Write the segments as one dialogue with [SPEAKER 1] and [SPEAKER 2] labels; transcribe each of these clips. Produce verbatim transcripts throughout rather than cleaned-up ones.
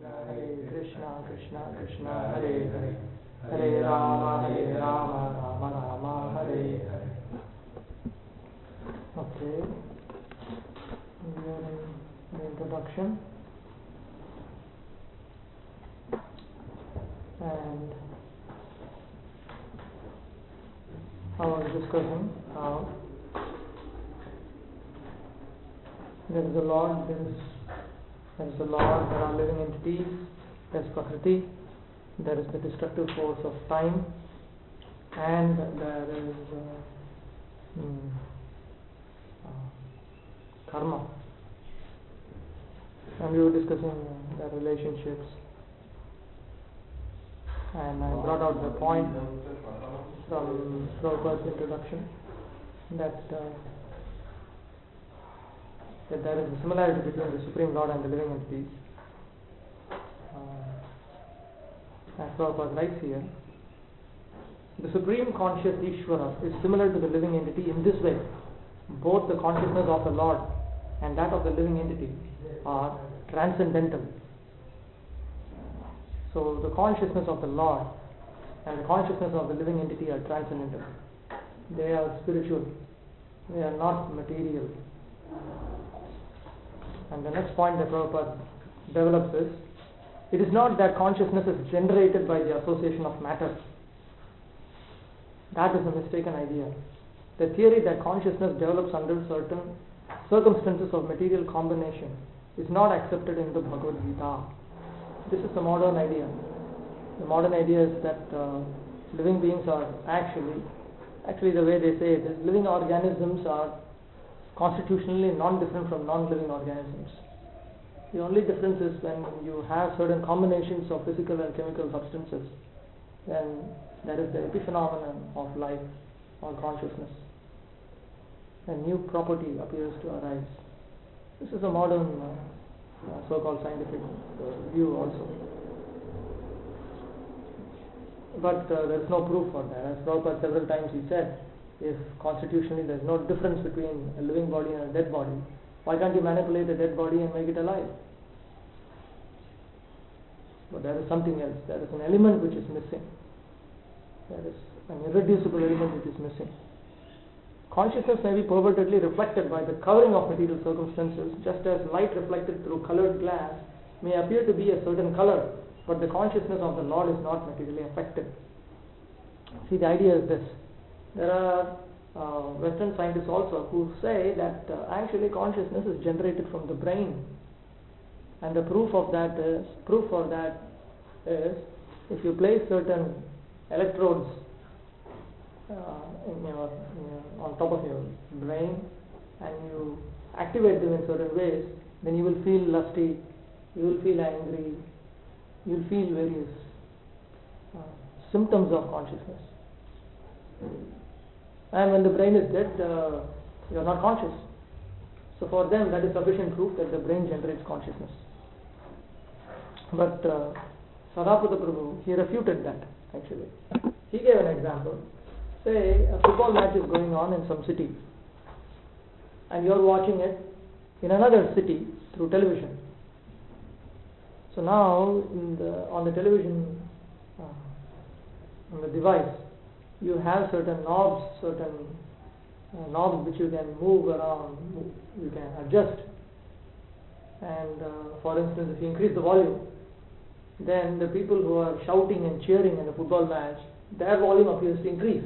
[SPEAKER 1] Hare Krishna, Krishna Krishna, Hare Hare, Hare Rama, Hare Rama, Rama Rama, Hare Hare. Okay, we are in the introduction, and I was discussing how there is a Lord, there is there is a Lord, there are living entities, there is Prakriti, there is the destructive force of time, and there is uh, mm, uh, karma. And we were discussing uh, the relationships, and I brought out the point from Prabhupada's introduction that uh, that there is a similarity between the Supreme Lord and the living entities. Uh, as Prabhupada writes here, the Supreme Conscious Ishvara is similar to the living entity in this way. Both the consciousness of the Lord and that of the living entity are transcendental. So the consciousness of the Lord and the consciousness of the living entity are transcendental. They are spiritual. They are not material. And the next point that Prabhupada develops is, it is not that consciousness is generated by the association of matter. That is a mistaken idea. The theory that consciousness develops under certain circumstances of material combination is not accepted in the Bhagavad Gita. This is a modern idea. The modern idea is that uh, living beings are actually, actually the way they say it is, living organisms are constitutionally non-different from non-living organisms. The only difference is when you have certain combinations of physical and chemical substances, then there is the epiphenomenon of life or consciousness. A new property appears to arise. This is a modern uh, uh, so-called scientific uh, view also. But uh, there is no proof for that. As Prabhupada several times he said, if constitutionally there is no difference between a living body and a dead body, why can't you manipulate a dead body and make it alive? But there is something else. There is an element which is missing. There is an irreducible element which is missing. Consciousness may be pervertedly reflected by the covering of material circumstances, just as light reflected through colored glass may appear to be a certain color, but the consciousness of the Lord is not materially affected. See, the idea is this. There are uh, Western scientists also who say that uh, actually consciousness is generated from the brain, and the proof of that is proof for that is if you place certain electrodes uh, in your, in your on top of your brain and you activate them in certain ways, then you will feel lusty, you will feel angry, you will feel various uh, symptoms of consciousness. And when the brain is dead, uh, you are not conscious. So for them that is sufficient proof that the brain generates consciousness. But uh, Sarvapata Prabhu, he refuted that actually. He gave an example. Say a football match is going on in some city and you are watching it in another city through television. So now in the, on the television, uh, on the device, you have certain knobs, certain uh, knobs which you can move around, you can adjust. And uh, for instance, if you increase the volume, then the people who are shouting and cheering in a football match, their volume appears to increase.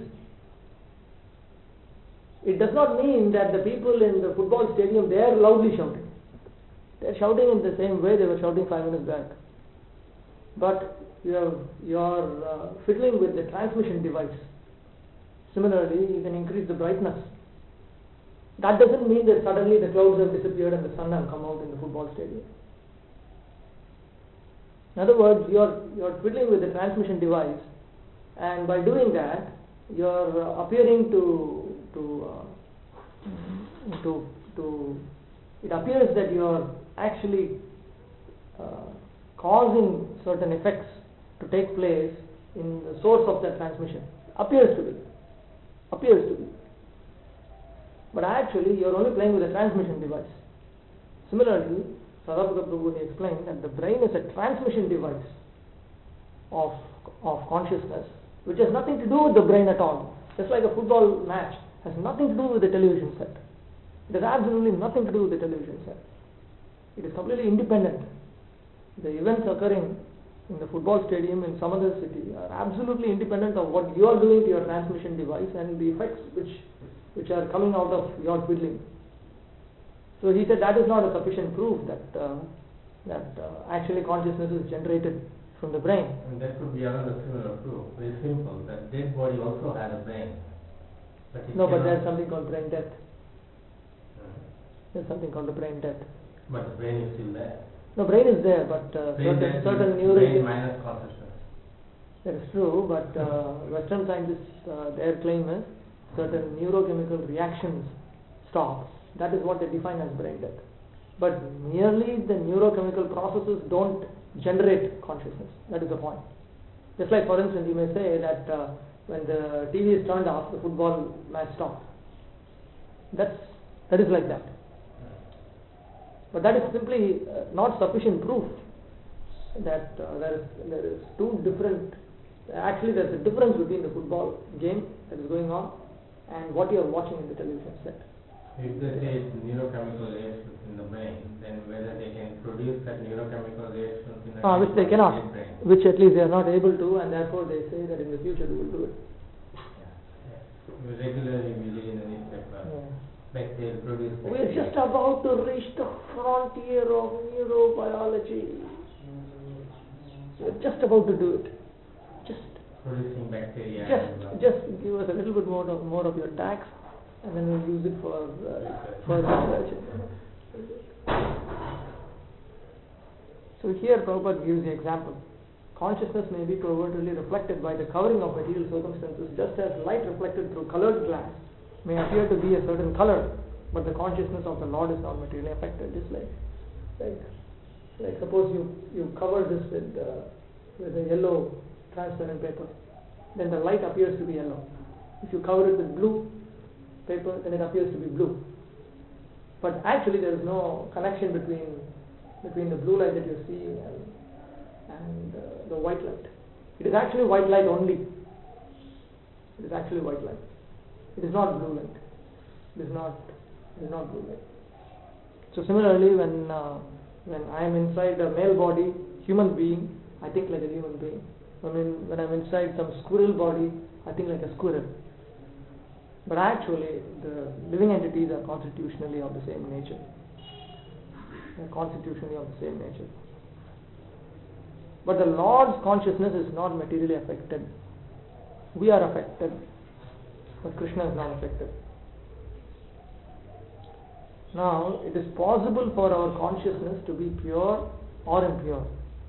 [SPEAKER 1] It does not mean that the people in the football stadium, they are loudly shouting. They are shouting in the same way they were shouting five minutes back. But you are, you are uh, fiddling with the transmission device. Similarly, you can increase the brightness. That doesn't mean that suddenly the clouds have disappeared and the sun has come out in the football stadium. In other words, you are you are fiddling with the transmission device, and by doing that, you are uh, appearing to to uh, to to. It appears that you are actually uh, causing certain effects to take place in the source of that transmission. Appears to be. Appears to be. But actually you are only playing with a transmission device. Similarly, Sarabhuta Prabhu he explained that the brain is a transmission device of, of consciousness, which has nothing to do with the brain at all. Just like a football match has nothing to do with the television set. It has absolutely nothing to do with the television set. It is completely independent. The events occurring in the football stadium in some other city are absolutely independent of what you are doing to your transmission device and the effects which which are coming out of your twiddling. So he said that is not a sufficient proof that uh, that uh, actually consciousness is generated from the brain.
[SPEAKER 2] And that could be another similar proof. Very simple. That dead body also has a brain. But
[SPEAKER 1] no, but there's something called brain death.
[SPEAKER 2] Hmm.
[SPEAKER 1] There's something called the brain death.
[SPEAKER 2] But the brain is still there.
[SPEAKER 1] No, brain is there, but uh,
[SPEAKER 2] brain
[SPEAKER 1] certain, certain
[SPEAKER 2] brain
[SPEAKER 1] neurons.
[SPEAKER 2] minus consciousness.
[SPEAKER 1] That is true, but uh, Western scientists, uh, their claim is certain neurochemical reactions stop. That is what they define as brain death. But merely the neurochemical processes don't generate consciousness. That is the point. Just like, for instance, you may say that uh, when the T V is turned off, the football match stops. That's that is like that. But that is simply uh, not sufficient proof that uh, there is there is two different. Actually, there is a difference between the football game that is going on and what you are watching in the television set.
[SPEAKER 2] If they say it's neurochemical reactions in the brain, then whether they can produce that neurochemical reactions in the
[SPEAKER 1] ah, which they cannot,
[SPEAKER 2] brain.
[SPEAKER 1] which at least they are not able to, and therefore they say that in the future they will do it.
[SPEAKER 2] Yeah. Yeah. Regularly we read in the newspaper,
[SPEAKER 1] Yeah.
[SPEAKER 2] like they'll produce.
[SPEAKER 1] We are just about to reach the frontier of neurobiology. We are just about to do it. Just
[SPEAKER 2] producing bacteria.
[SPEAKER 1] Just,
[SPEAKER 2] and, uh,
[SPEAKER 1] just give us a little bit more of more of your tax, and then we'll use it for uh, for research. So here Prabhupada gives the example. Consciousness may be covertly reflected by the covering of material circumstances, just as light reflected through colored glass may appear to be a certain color, but the consciousness of the Lord is not materially affected. Just like, like, like suppose you you cover this with uh, with a yellow transparent paper, then the light appears to be yellow. If you cover it with blue paper, then it appears to be blue. But actually there is no connection between between the blue light that you see and, and uh, the white light. It is actually white light only. It is actually white light. It is not blue light. It is not it is not blue light. So similarly, when uh, when I am inside a male body, human being, I think like a human being. I mean, when I'm inside some squirrel body, I think like a squirrel. But actually, the living entities are constitutionally of the same nature. They are constitutionally of the same nature. But the Lord's consciousness is not materially affected. We are affected, but Krishna is not affected. Now, it is possible for our consciousness to be pure or impure.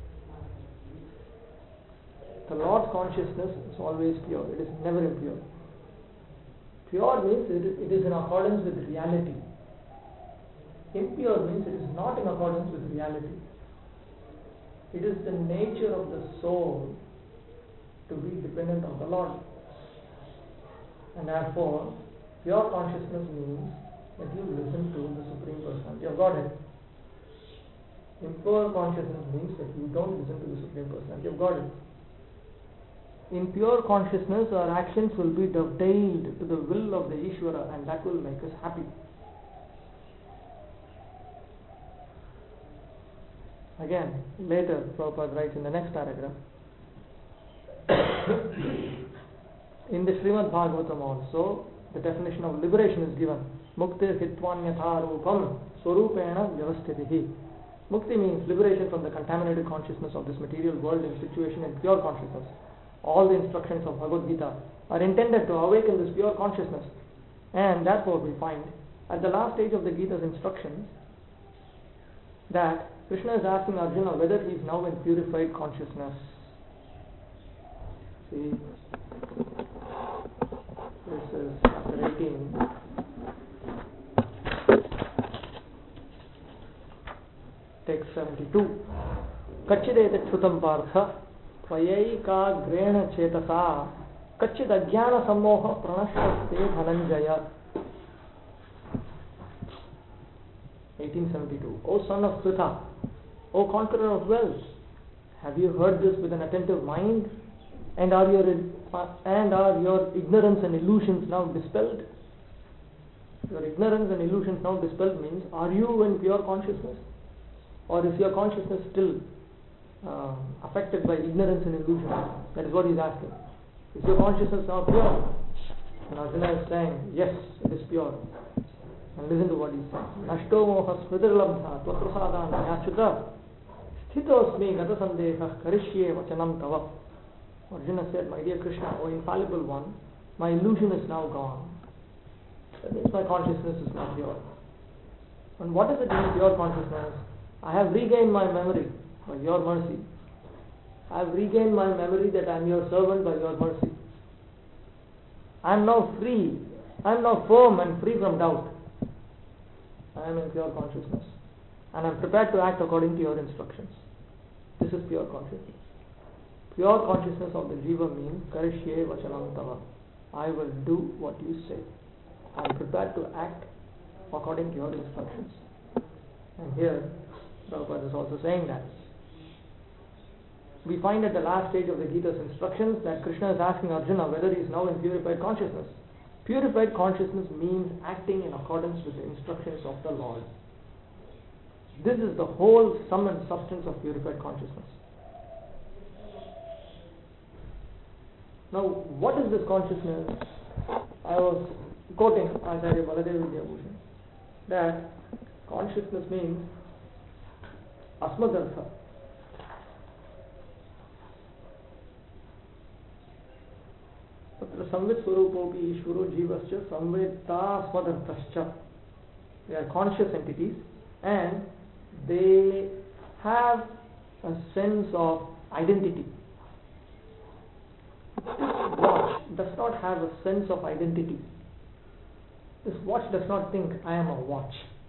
[SPEAKER 1] The Lord's consciousness is always pure. It is never impure. Pure means it, it is in accordance with reality. Impure means it is not in accordance with reality. It is the nature of the soul to be dependent on the Lord. And therefore, pure consciousness means that you listen to the Supreme Personality of Godhead. Impure consciousness means that you don't listen to the Supreme Personality of Godhead. In pure consciousness, our actions will be dovetailed to the will of the Ishvara, and that will make us happy. Again, later, Prabhupada writes in the next paragraph, in the Srimad Bhagavatam also, the definition of liberation is given. Muktir hitvanyatha rupam swarupena vyavasthitihi. Mukti means liberation from the contaminated consciousness of this material world in situation in pure consciousness. All the instructions of Bhagavad Gita are intended to awaken this pure consciousness, and therefore we find at the last stage of the Gita's instructions that Krishna is asking Arjuna whether he is now in purified consciousness. See, this is chapter eighteen. Text seventy-two. Kachideta Chutam Partha Tvayaiకాగ్రేణ చేతసా కచ్చిద్ అజ్ఞాన సమ్మోహ ప్రణశ్యతే Dhananjaya. eighteen seventy-two. O son of Pritha, O conqueror of wells, have you heard this with an attentive mind? And are your and are your ignorance and illusions now dispelled? Your ignorance and illusions now dispelled means, are you in pure consciousness? Or is your consciousness still uh, affected by ignorance and illusion? That is what he is asking. Is your consciousness now pure? And Arjuna is saying, yes, it is pure. And listen to what he says. Nashto moha smritirlabdha tvaprasadana yachuta sthitosmi gata sandeha karishye vachanam tava. Arjuna said, my dear Krishna, O infallible one, my illusion is now gone. That means my consciousness is now pure. And what does it mean, pure consciousness? I have regained my memory by your mercy. I have regained my memory that I am your servant by your mercy. I am now free. I am now firm and free from doubt. I am in pure consciousness. And I am prepared to act according to your instructions. This is pure consciousness. Pure consciousness of the Jiva means Karishye Vachanam Tava. I will do what you say. I am prepared to act according to your instructions. And here, Prabhupada is also saying that. We find at the last stage of the Gita's instructions that Krishna is asking Arjuna whether he is now in purified consciousness. Purified consciousness means acting in accordance with the instructions of the Lord. This is the whole sum and substance of purified consciousness. Now, what is this consciousness? I was quoting Acharya Baladeva Vidyabhushan that consciousness means asmadartha. Tatra samvit swarupopi ishvaro jivascha samvita asmadarthascha. They are conscious entities and they have a sense of identity. This watch does not have a sense of identity. This watch does not think, I am a watch.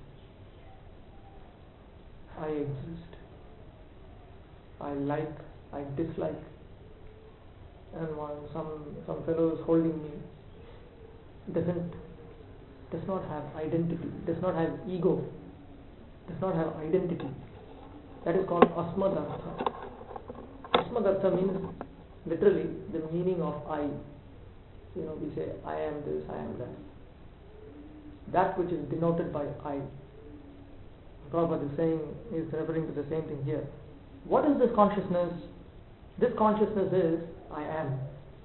[SPEAKER 1] I exist. I like, I dislike. And one, some, some fellow is holding me. Doesn't, does not have identity, does not have ego, does not have identity. That is called asmadartha. Asmadartha means literally the meaning of I. You know, we say, I am this, I am that. That which is denoted by I. Prabhupada is saying, is referring to the same thing here. What is this consciousness? This consciousness is, I am.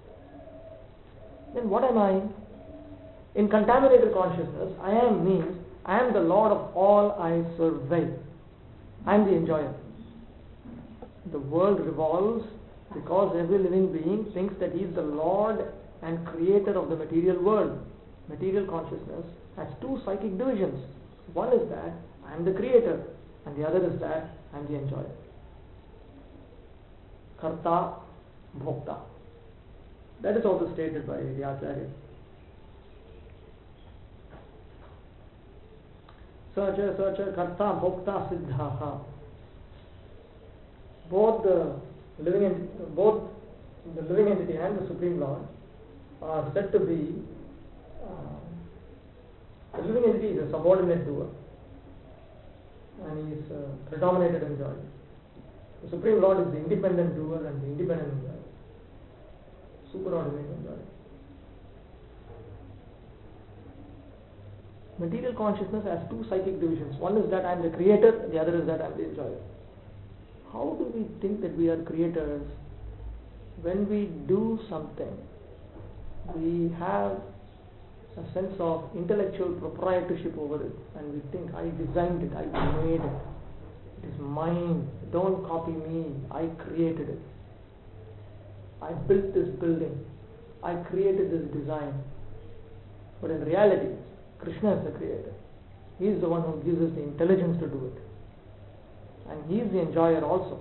[SPEAKER 1] Then what am I? In contaminated consciousness, I am means, I am the Lord of all I survey. I am the enjoyer. The world revolves because every living being thinks that he is the Lord and creator of the material world. Material consciousness has two psychic divisions. One is that I am the creator, and the other is that I am the enjoyer. Karta, Bhokta. That is also stated by the Acharya. Sacha, Sacha, Karta, Bhokta, Siddhaha. Both the living entity, both the living entity and the Supreme Lord are said to be uh, the living entity is a subordinate doer and he is a predominated enjoyer. The Supreme Lord is the independent doer and the independent enjoyer, superordinate enjoyer. Material consciousness has two psychic divisions. One is that I am the creator, the other is that I am the enjoyer. How do we think that we are creators? When we do something, we have a sense of intellectual proprietorship over it, and we think, I designed it, I made it, it is mine, don't copy me, I created it, I built this building, I created this design. But in reality, Krishna is the creator. He is the one who gives us the intelligence to do it, and he is the enjoyer also.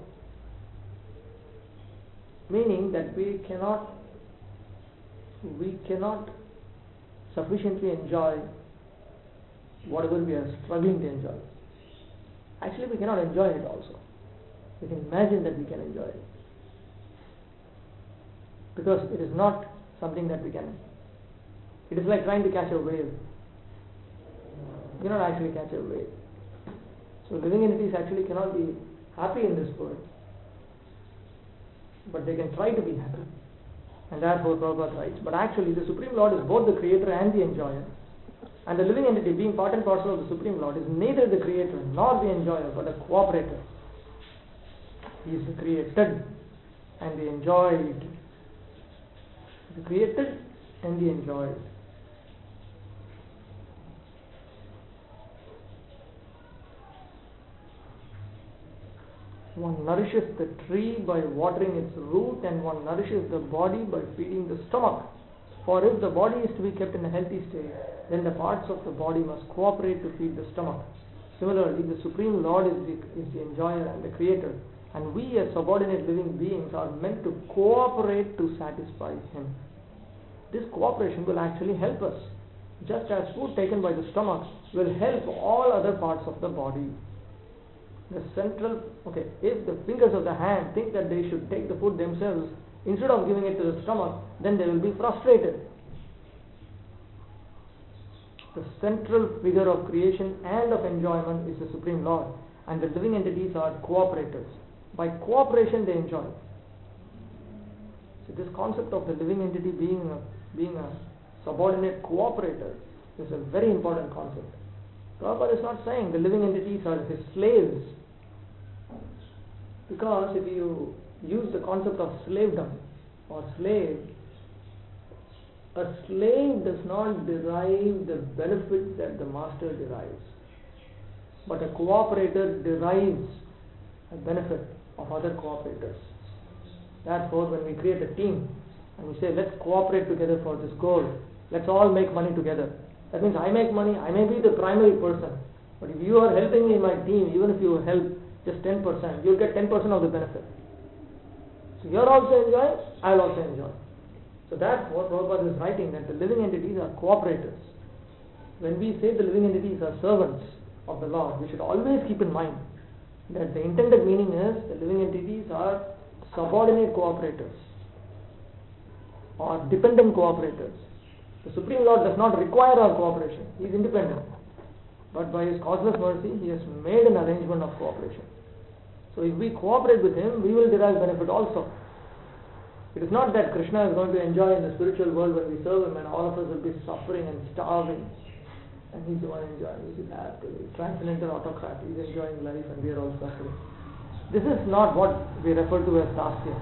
[SPEAKER 1] Meaning that we cannot we cannot sufficiently enjoy whatever we are struggling to enjoy. Actually, we cannot enjoy it also. We can imagine that we can enjoy it, because it is not something that we can. It is like trying to catch a wave. You not actually catch a wave. So living entities actually cannot be happy in this world, but they can try to be happy. And therefore Prabhupada writes, but actually the Supreme Lord is both the creator and the enjoyer. And the living entity, being part and parcel of the Supreme Lord, is neither the creator nor the enjoyer, but a cooperator. He is the created and the enjoyed. The created and the enjoyed. One nourishes the tree by watering its root, and one nourishes the body by feeding the stomach. For if the body is to be kept in a healthy state, then the parts of the body must cooperate to feed the stomach. Similarly, the Supreme Lord is the, is the enjoyer and the creator, and we as subordinate living beings are meant to cooperate to satisfy Him. This cooperation will actually help us, just as food taken by the stomach will help all other parts of the body. The central, okay, if the fingers of the hand think that they should take the food themselves, instead of giving it to the stomach, then they will be frustrated. The central figure of creation and of enjoyment is the Supreme Lord, and the living entities are cooperators. By cooperation they enjoy. So this concept of the living entity being a, being a subordinate cooperator is a very important concept. Prabhupada is not saying the living entities are his slaves, because if you use the concept of slavedom or slave, a slave does not derive the benefits that the master derives, but a cooperator derives a benefit of other cooperators. Therefore, when we create a team and we say, let's cooperate together for this goal, let's all make money together. That means I make money, I may be the primary person, but if you are helping me in my team, even if you help just ten percent, you'll get ten percent of the benefit. So you're also enjoying, I'll also enjoy. So that's what Prabhupada is writing, that the living entities are cooperators. When we say the living entities are servants of the Lord, we should always keep in mind that the intended meaning is the living entities are subordinate cooperators or dependent cooperators. The Supreme Lord does not require our cooperation. He is independent. But by His causeless mercy, He has made an arrangement of cooperation. So if we cooperate with Him, we will derive benefit also. It is not that Krishna is going to enjoy in the spiritual world when we serve Him and all of us will be suffering and starving. And He's the one enjoying. He is happy. Transcendental autocrat. He is enjoying life and we are all suffering. This is not what we refer to as dasya.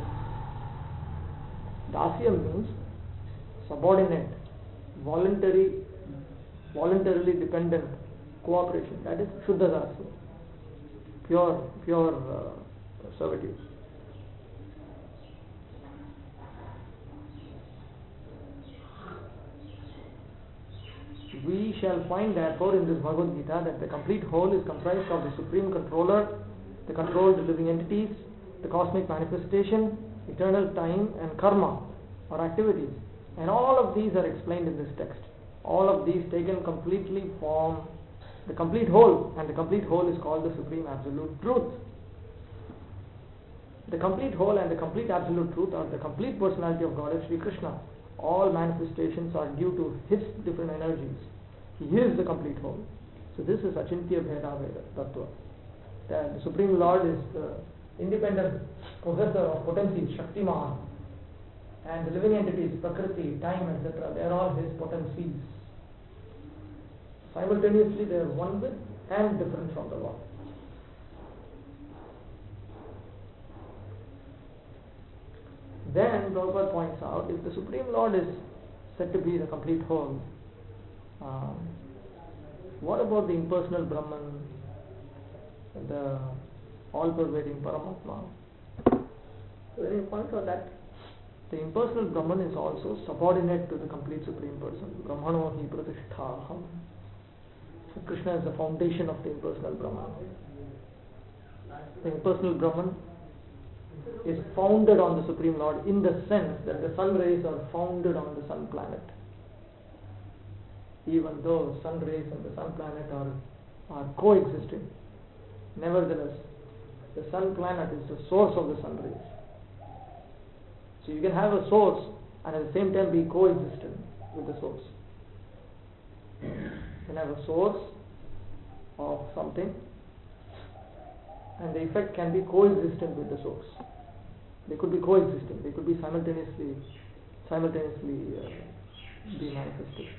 [SPEAKER 1] Dasya means subordinate, voluntary, voluntarily dependent cooperation. That is Shuddha Dasya. Pure, pure uh, servitude. We shall find therefore in this Bhagavad Gita that the complete whole is comprised of the Supreme Controller, the controlled living entities, the cosmic manifestation, eternal time and karma or activities. And all of these are explained in this text. All of these taken completely form the complete whole, and the complete whole is called the Supreme Absolute Truth. The complete whole and the complete Absolute Truth are the complete personality of Godhead Sri Krishna. All manifestations are due to His different energies. He is the complete whole. So this is Achintya Bheda Veda Tattva. That the Supreme Lord is the independent possessor of potencies, Shaktiman, and the living entities, Prakriti, time, et cetera, they are all His potencies. Simultaneously they are one with and different from the Lord. Then Prabhupada points out, if the Supreme Lord is said to be the complete whole, um, what about the impersonal Brahman, the all-pervading Paramatma? So any point on that? The impersonal Brahman is also subordinate to the complete Supreme Person. Brahmano hi pratisthaham. So Krishna is the foundation of the impersonal Brahman. The impersonal Brahman is founded on the Supreme Lord in the sense that the sun rays are founded on the sun planet. Even though sun rays and the sun planet are, are coexisting, nevertheless, the sun planet is the source of the sun rays. So you can have a source and at the same time be coexistent with the source. You can have a source of something and the effect can be coexistent with the source. They could be coexisting. They could be simultaneously, simultaneously uh, be manifested.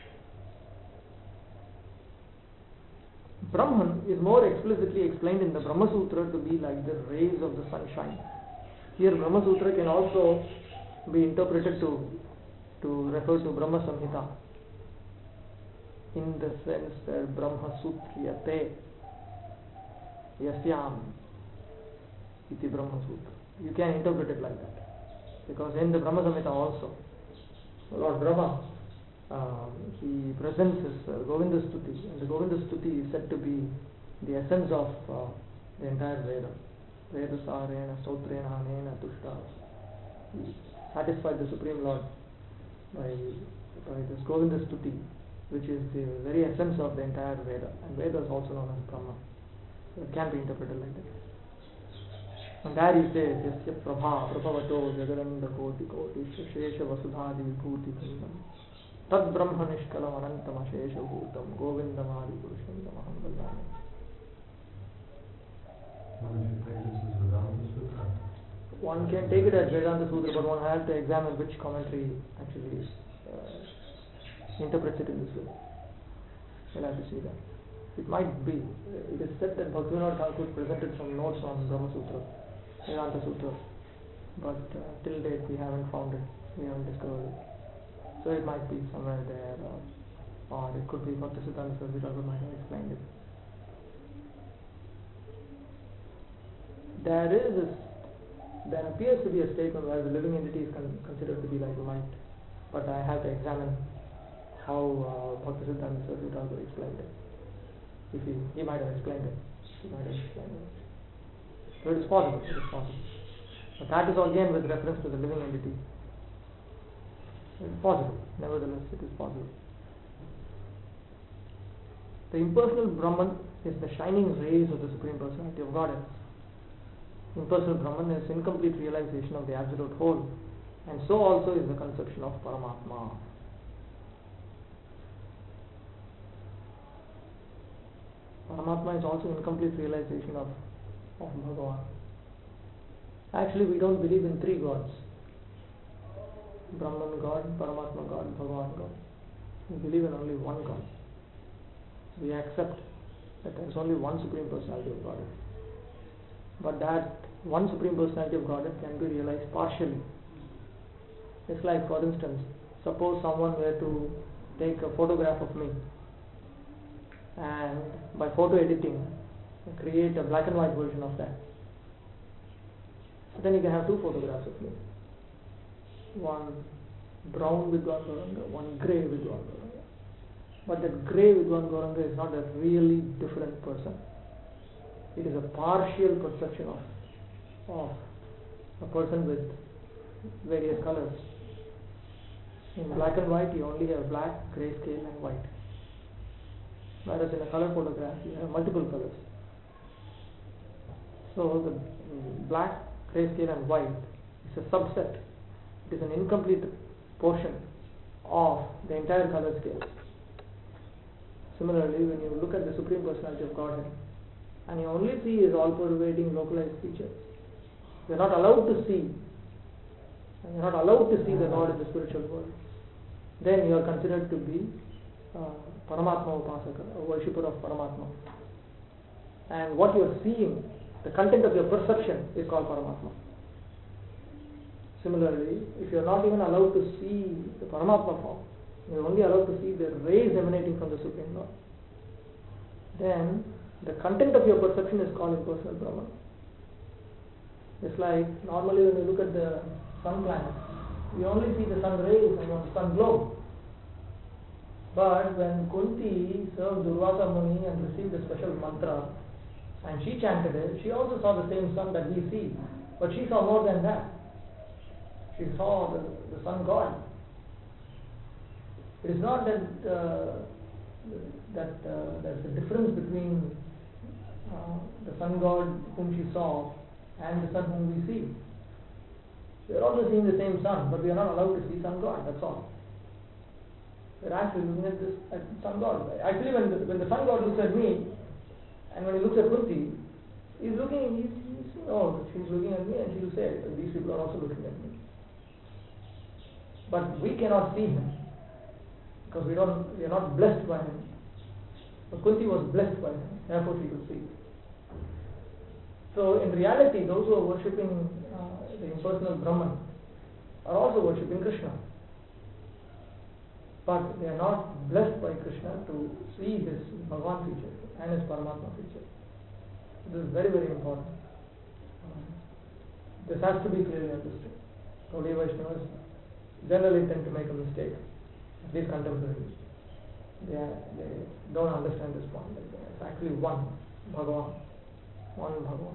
[SPEAKER 1] Brahman is more explicitly explained in the Brahma Sutra to be like the rays of the sunshine. Here Brahma Sutra can also be interpreted to to refer to Brahma Samhita, in the sense that Brahma Sutriyate Yasyam iti Brahma Sutra. You can interpret it like that, because in the Brahma Samhita also Lord Brahma um, he presents his uh, Govinda Stuti, and the Govinda Stuti is said to be the essence of uh, the entire Veda. Veda Sarena Stotrena Anena Tushta. He satisfied the Supreme Lord by, by this Govinda Stuti, which is the very essence of the entire Veda, and Veda is also known as Brahma. So it can be interpreted like that. And there he says, Yasya Prabha Prabhavato Jagaranda Koti Koti Shesha Vasudhadi Vibhuti Bhindam Tad Brahma Nishkalam Anantama Shesha Bhutam Govindamadi Purushandamaham Vallani. One can take it as Vedanta Sutra, but one has to examine which commentary actually uh, interprets it in this way. We'll have to see that. It might be. It is said that Bhaktivinoda Thakur presented some notes on Brahma Sutra, Vedanta Sutra, but uh, till date we haven't found it, we haven't discovered it. So it might be somewhere there, or, or it could be Bhaktisiddhanta Saraswati Thakur might have explained it. There is this, there appears to be a statement where the living entity is con- considered to be like light, but I have to examine how uh, Bhaktisiddhanta Saraswati Thakur explained it. If he, he might have explained it, he might have explained it. So it is possible, it is possible. But that is again with reference to the living entity. It is possible, nevertheless it is possible. The impersonal Brahman is the shining rays of the Supreme Personality of Godhead. Impersonal Brahman is incomplete realization of the Absolute Whole, and so also is the conception of Paramatma. Paramatma is also incomplete realization of, of Bhagavan. Actually, we don't believe in three gods. Brahman God, Paramatma God, Bhagavan God. We believe in only one God. We accept that there is only one Supreme Personality of Godhead. But that one Supreme Personality of Godhead can be realized partially. It's like, for instance, suppose someone were to take a photograph of me, and by photo editing create a black and white version of that. So then you can have two photographs of me. One brown Vidwan Gauranga, one grey Vidwan Gauranga. But that grey Vidwan Gauranga is not a really different person. It is a partial perception of, of a person with various colors. In black and white you only have black, grayscale and white. Whereas in a color photograph you have multiple colors. So the black, grayscale and white is a subset. It is an incomplete portion of the entire color scale. Similarly, when you look at the Supreme Personality of Godhead and you only see His all-pervading localized features, you are not allowed to see, and you are not allowed to see the Lord in the spiritual world, then you are considered to be uh, Paramatma Upasaka, a worshipper of Paramatma. And what you are seeing, the content of your perception, is called Paramatma. Similarly, if you are not even allowed to see the Paramatma form, you are only allowed to see the rays emanating from the Supreme Lord, then the content of your perception is called impersonal Brahman. It's like normally when you look at the sun planet, you only see the sun rays and one sun globe. But when Kunti served Durvasa Muni and received the special mantra, and she chanted it, she also saw the same sun that we see, but she saw more than that. She saw the, the sun god. It is not that uh, that uh, there's a difference between uh, the sun god whom she saw and the sun whom we see. We are also seeing the same sun, but we are not allowed to see sun god. That's all. We are actually looking at this at sun god. Actually, when the, when the sun god looks at me, and when he looks at Kunti, He's looking, he's, he's oh, she's looking at me, and she'll say, these people are also looking at me. But we cannot see him because we don't, we are not blessed by him. But Kunti was blessed by him, therefore she could see. So in reality, those who are worshipping uh, the impersonal Brahman are also worshipping Krishna. But they are not blessed by Krishna to see his Bhagavan feature and his Paramatma feature. This is very, very important. Um, this has to be clearly understood. Gaudiya Vaishnavas generally tend to make a mistake, at least contemporaries. They, are, they don't understand this point. It's actually one Bhagavan. One Bhagavan.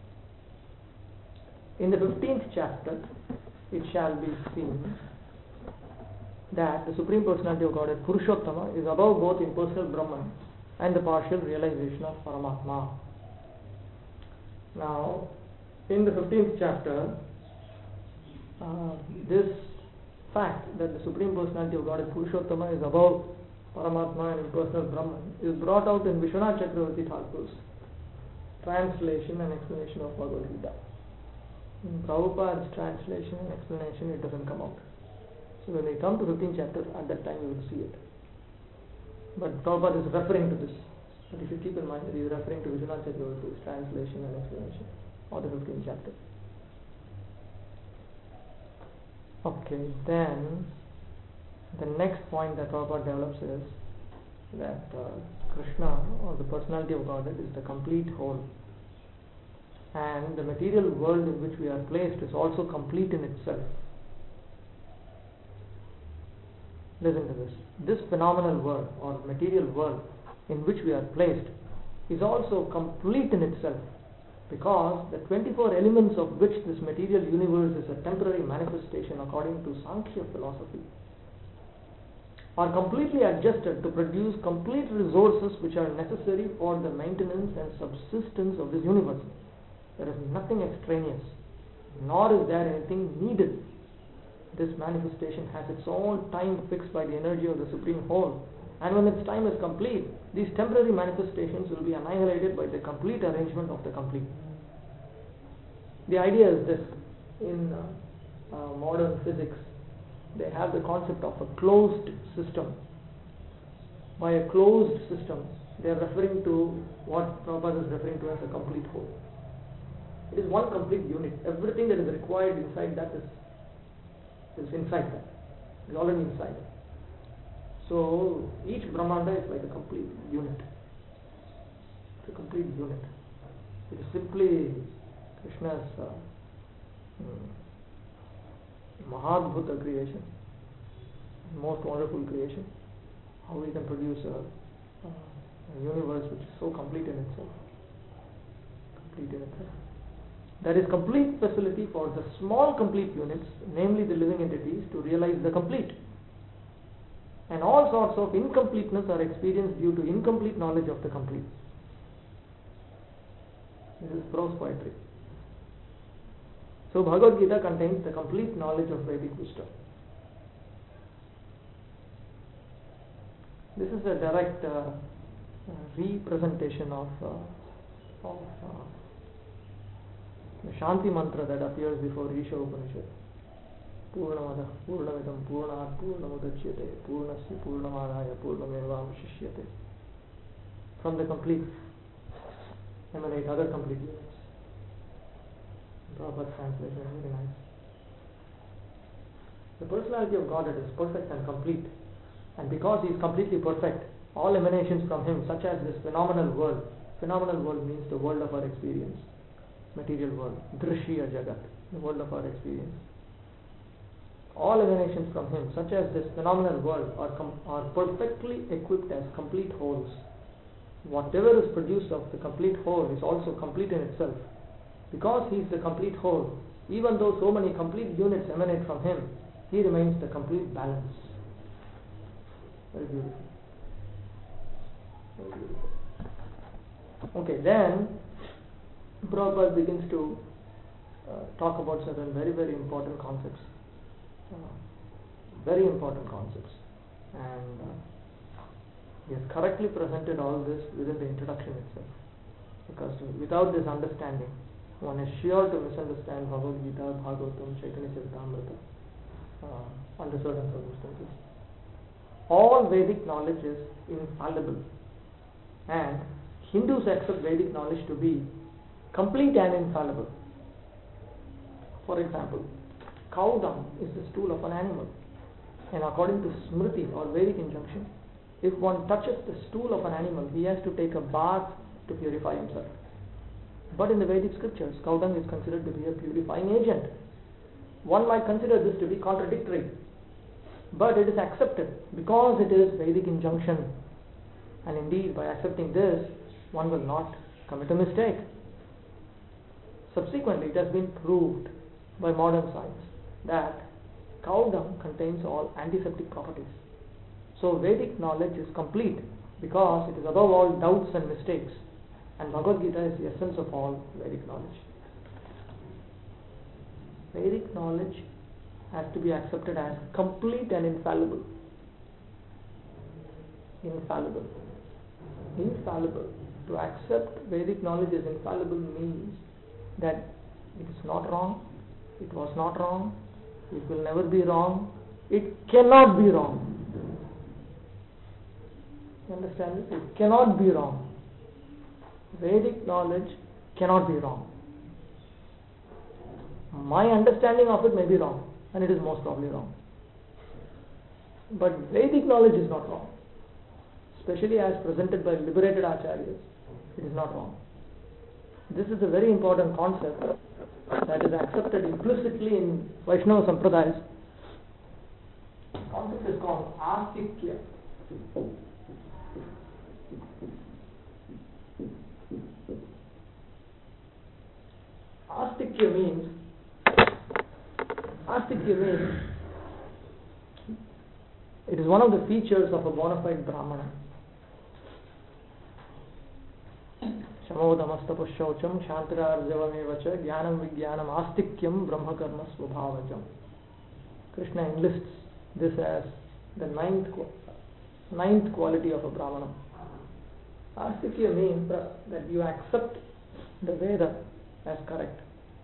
[SPEAKER 1] In the fifteenth chapter, it shall be seen that the Supreme Personality of Godhead, Purushottama, is above both impersonal Brahman and the partial realization of Paramatma. Now, in the fifteenth chapter, uh, this fact that the Supreme Personality of Godhead, Purushottama, is above Paramatma and impersonal Brahman is brought out in Vishwanath Chakravarti Thakur's translation and explanation of Bhagavad Gita. In Prabhupada's translation and explanation, it doesn't come out. So when we come to fifteenth chapter, at that time you will see it. But Prabhupada is referring to this. But if you keep in mind that he is referring to Vishwanath Chakravarti's translation and explanation of the fifteenth chapter. Okay, then the next point that Prabhupada develops is that uh, Krishna, or the personality of Godhead, is the complete whole. And the material world in which we are placed is also complete in itself. Listen to this. This phenomenal world or material world in which we are placed is also complete in itself, because the twenty-four elements of which this material universe is a temporary manifestation according to Sankhya philosophy are completely adjusted to produce complete resources which are necessary for the maintenance and subsistence of this universe. There is nothing extraneous, nor is there anything needed. This manifestation has its own time fixed by the energy of the Supreme Whole, and when its time is complete, these temporary manifestations will be annihilated by the complete arrangement of the complete. The idea is this: in uh, uh, modern physics, they have the concept of a closed system. By a closed system, they are referring to what Prabhupada is referring to as a complete whole. It is one complete unit. Everything that is required inside that is is inside that. It is already inside. So each Brahmanda is like a complete unit. It's a complete unit. It is simply Krishna's uh, hmm, Mahadbhuta creation, most wonderful creation. How we can produce a, a universe which is so complete in itself. Complete in itself. There is complete facility for the small complete units, namely the living entities, to realize the complete. And all sorts of incompleteness are experienced due to incomplete knowledge of the complete. This is prose poetry. So Bhagavad Gita contains the complete knowledge of Vedic wisdom. This is a direct uh, uh, representation of, uh, of uh, the Shanti mantra that appears before Isha Upanishad. Purnamada Purnamidam Purnat Purnamudachyate Purnasya Purnamadaya Purnameva Vashishyate. From the complete emanate other complete units. Prabhupada's translation is very nice. The personality of Godhead is perfect and complete, and because He is completely perfect, all emanations from Him, such as this phenomenal world. Phenomenal world means the world of our experience, material world, Drishya Jagat, the world of our experience. All emanations from Him, such as this phenomenal world, are, com- are perfectly equipped as complete wholes. Whatever is produced of the complete whole is also complete in itself. Because He is the complete whole, even though so many complete units emanate from Him, He remains the complete balance. Very beautiful. Very beautiful. Okay, then Prabhupada begins to uh, talk about certain very, very important concepts. Uh, very important concepts. And uh, he has correctly presented all this within the introduction itself. Because without this understanding, one is sure to misunderstand Bhagavad Gita, Bhagavatam, Chaitanya Charitamrita uh, under certain circumstances. All Vedic knowledge is infallible, and Hindus accept Vedic knowledge to be complete and infallible. For example, cow dung is the stool of an animal, and according to Smriti or Vedic injunction, if one touches the stool of an animal, he has to take a bath to purify himself. But in the Vedic scriptures, cow dung is considered to be a purifying agent. One might consider this to be contradictory, but it is accepted because it is Vedic injunction, and indeed by accepting this, one will not commit a mistake. Subsequently, it has been proved by modern science that cow dung contains all antiseptic properties. So Vedic knowledge is complete because it is above all doubts and mistakes, and Bhagavad Gita is the essence of all Vedic knowledge. Vedic knowledge has to be accepted as complete and infallible. Infallible. Infallible. To accept Vedic knowledge as infallible means that it is not wrong, it was not wrong, it will never be wrong, it cannot be wrong. You understand this? It cannot be wrong. Vedic knowledge cannot be wrong. My understanding of it may be wrong, and it is most probably wrong. But Vedic knowledge is not wrong. Especially as presented by liberated acharyas, it is not wrong. This is a very important concept that is accepted implicitly in Vaishnava Sampradayas. The concept is called Astikya. Astikya means Astikya means it is one of the features of a bona fide Brahmana. Shamodamastapashaucham Shantirarjavamevacha Jnanam Vijnanam Astikyam Brahmakarma Svabhavajam. Krishna enlists this as the ninth, ninth quality of a Brahmana. Astikya means that you accept the Veda as correct,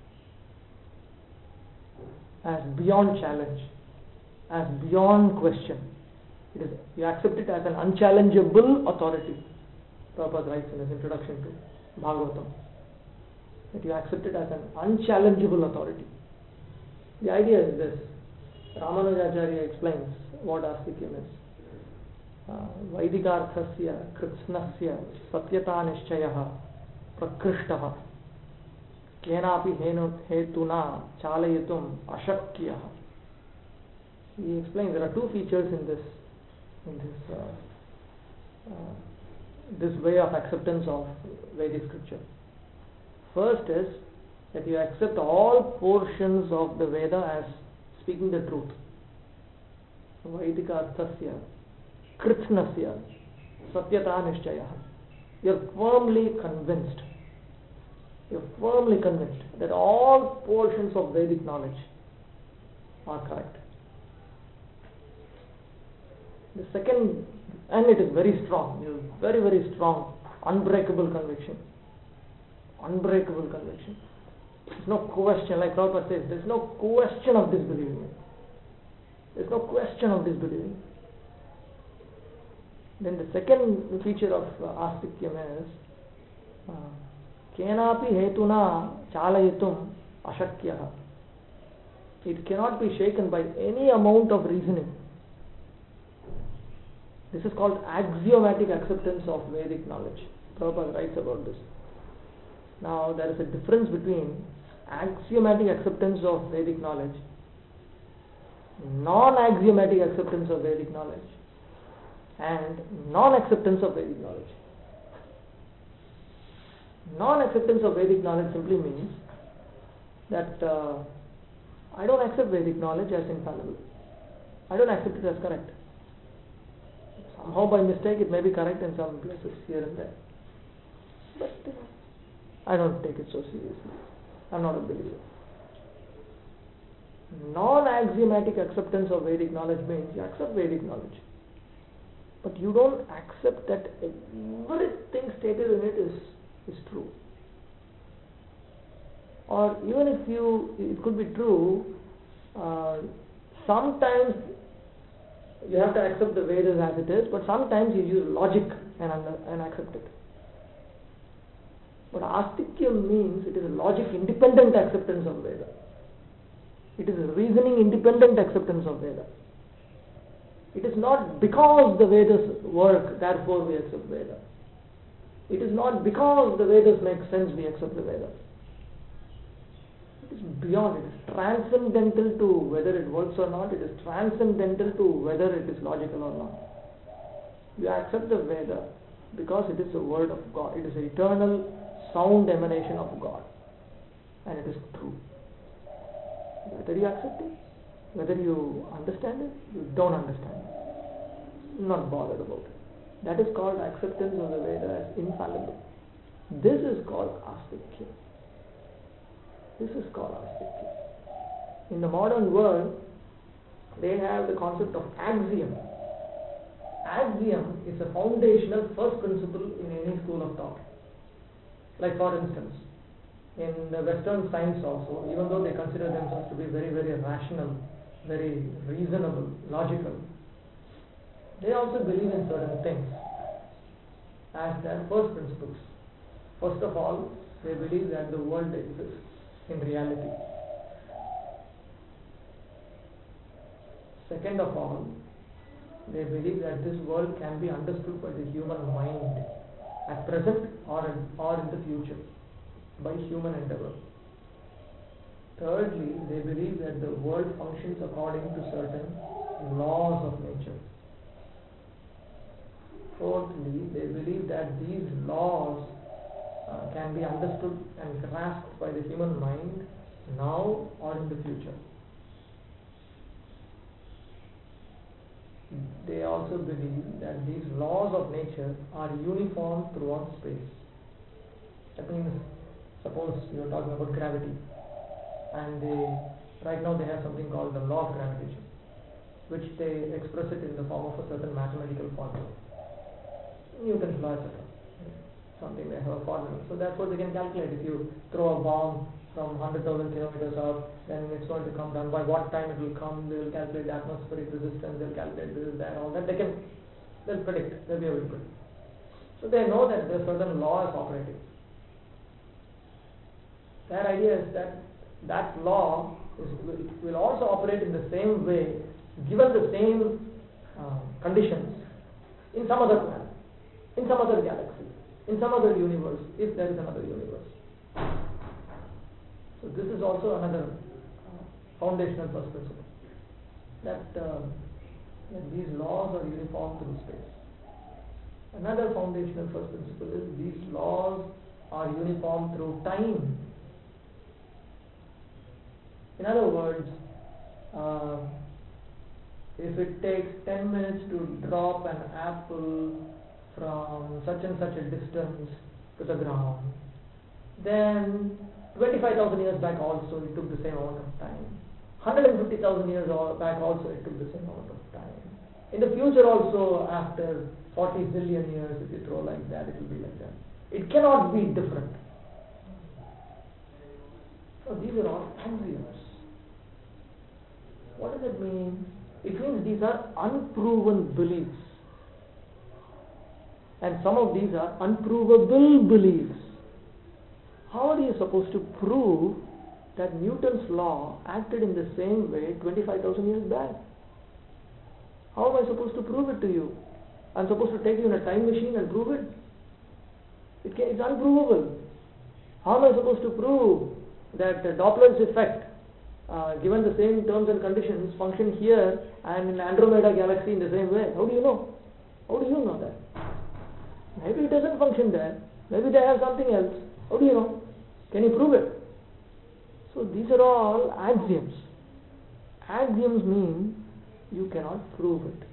[SPEAKER 1] as beyond challenge, as beyond question. It is, you accept it as an unchallengeable authority. Prabhupada writes in his introduction to Bhagavatam that you accept it as an unchallengeable authority. The idea is this. Ramanujacharya explains what Astikya is. Vaidikarthasya kritsnasya satyata nishchayaha prakrishtah kenapi hetuna chalayatum ashakyah. He explains there are two features in this in this uh, uh, this way of acceptance of Vedic scripture. First is that you accept all portions of the Veda as speaking the truth. Vaidikarthasya kritsnasya satyata nishchayah. You are firmly convinced. You are firmly convinced that all portions of Vedic knowledge are correct. The second, and it is very strong, it is very very strong, unbreakable conviction. Unbreakable conviction. There is no question, like Prabhupada says, there is no question of disbelieving it. There is no question of disbelieving. Then the second feature of uh, Astikyam is kenapi hetuna chalayatum ashakyah. It cannot be shaken by any amount of reasoning. This is called axiomatic acceptance of Vedic knowledge. Prabhupada writes about this. Now there is a difference between axiomatic acceptance of Vedic knowledge, non-axiomatic acceptance of Vedic knowledge, and non-acceptance of Vedic knowledge. Non-acceptance of Vedic knowledge simply means that uh, I don't accept Vedic knowledge as infallible. I don't accept it as correct. Somehow by mistake it may be correct in some places here and there. But uh, I don't take it so seriously. I am not a believer. Non-axiomatic acceptance of Vedic knowledge means you accept Vedic knowledge, but you don't accept that everything stated in it is, is true. Or even if you, it could be true, uh, sometimes you have to accept the Vedas as it is, but sometimes you use logic and, under, and accept it. But Astikyam means it is a logic independent acceptance of Veda. It is a reasoning independent acceptance of Veda. It is not because the Vedas work, therefore we accept Veda. It is not because the Vedas make sense we accept the Veda. It is beyond, it is transcendental to whether it works or not, it is transcendental to whether it is logical or not. You accept the Veda because it is the word of God, it is an eternal sound emanation of God, and it is true. Whether you accept it, whether you understand it, you don't understand it, you're not bothered about it. That is called acceptance of the Veda as infallible. This is called Astikya. This is called Astikya. In the modern world, they have the concept of axiom. Axiom is a foundational first principle in any school of thought. Like for instance, in the Western science also, even though they consider themselves to be very, very rational, very reasonable, logical, they also believe in certain things as their first principles. First of all, they believe that the world exists in reality. Second of all, they believe that this world can be understood by the human mind at present or in, or in the future by human endeavor. Thirdly, they believe that the world functions according to certain laws of nature. Fourthly, they believe that these laws uh, can be understood and grasped by the human mind now or in the future. They also believe that these laws of nature are uniform throughout space. That means, suppose you are talking about gravity, and they, right now they have something called the law of gravitation, which they express it in the form of a certain mathematical formula. Newton's law, et cetera. Something they have a formula. So therefore they can calculate if you throw a bomb from one hundred thousand kilometers out, then it's going to come down. By what time it will come, they will calculate the atmospheric resistance, they will calculate this, that, all that. They can, they'll predict, they'll be able to predict. So they know that there are certain laws operating. Their idea is that that law is, will also operate in the same way, given the same uh, conditions, in some other planet, in some other galaxy, in some other universe, if there is another universe. So this is also another uh, foundational first principle, that, uh, that these laws are uniform through space. Another foundational first principle is these laws are uniform through time. In other words, uh, if it takes ten minutes to drop an apple from such and such a distance to the ground, then twenty-five thousand years back also it took the same amount of time. one hundred fifty thousand years back also it took the same amount of time. In the future also, after forty zillion years, if you throw like that, it will be like that. It cannot be different. So these are all axioms. What does it mean? It means these are unproven beliefs. And some of these are unprovable beliefs. How are you supposed to prove that Newton's law acted in the same way twenty-five thousand years back? How am I supposed to prove it to you? I'm supposed to take you in a time machine and prove it? It can, it's unprovable. How am I supposed to prove that the Doppler's effect, uh, given the same terms and conditions, function here and in Andromeda galaxy in the same way? How do you know? How do you know that? Maybe it doesn't function there. Maybe they have something else. How do you know? Can you prove it? So these are all axioms. Axioms mean you cannot prove it.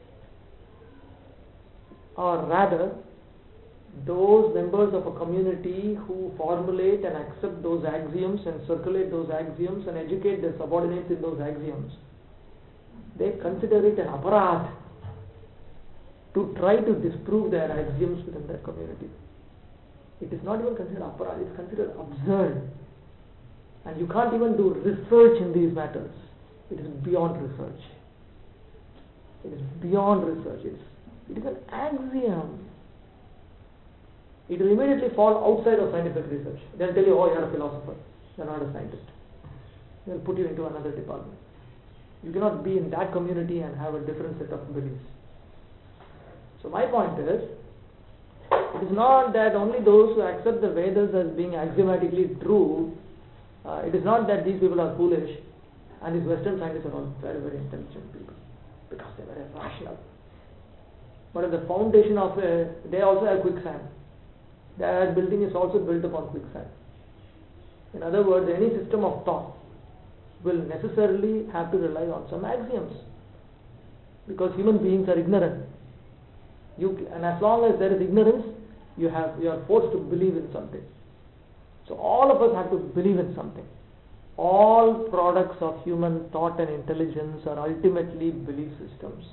[SPEAKER 1] Or rather, those members of a community who formulate and accept those axioms and circulate those axioms and educate their subordinates in those axioms, they consider it an aparadh to try to disprove their axioms within their community. It is not even considered aparadh, it is considered absurd. And you can't even do research in these matters. It is beyond research. It is beyond research. It's, it is an axiom. It will immediately fall outside of scientific research. They'll tell you, oh, you're a philosopher. You're not a scientist. They'll put you into another department. You cannot be in that community and have a different set of beliefs. So my point is, it is not that only those who accept the Vedas as being axiomatically true, uh, it is not that these people are foolish and these Western scientists are all very, very intelligent people because they are very rational. But at the foundation of it, they also have quicksand. That building is also built upon quicksand. In other words, any system of thought will necessarily have to rely on some axioms because human beings are ignorant. You, and as long as there is ignorance, you have you are forced to believe in something. So all of us have to believe in something. All products of human thought and intelligence are ultimately belief systems.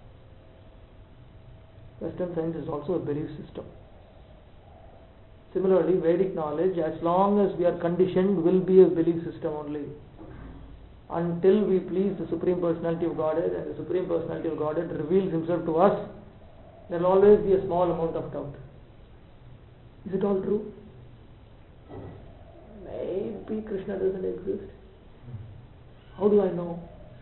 [SPEAKER 1] Western science is also a belief system. Similarly, Vedic knowledge, as long as we are conditioned, will be a belief system only. Until we please the Supreme Personality of Godhead and the Supreme Personality of Godhead reveals Himself to us, there will always be a small amount of doubt. Is it all true? Maybe Krishna doesn't exist. How do I know?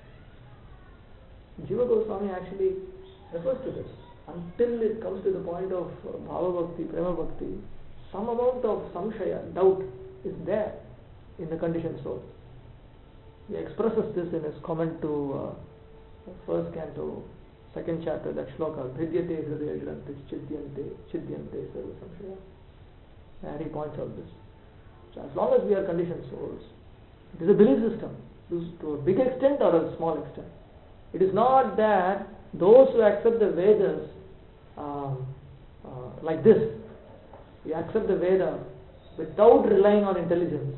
[SPEAKER 1] Jiva Goswami actually refers to this. Until it comes to the point of Bhava Bhakti, Prema Bhakti, some amount of samshaya, doubt, is there in the conditioned soul. He expresses this in his comment to uh, first canto, second chapter, that shloka, Hridyate Hridaya Grantis Chidyante Chidyante Sarva Samshaya. And he points out this. So as long as we are conditioned souls, it is a belief system, to a big extent or a small extent. It is not that those who accept the Vedas um, uh, like this, we accept the Veda without relying on intelligence.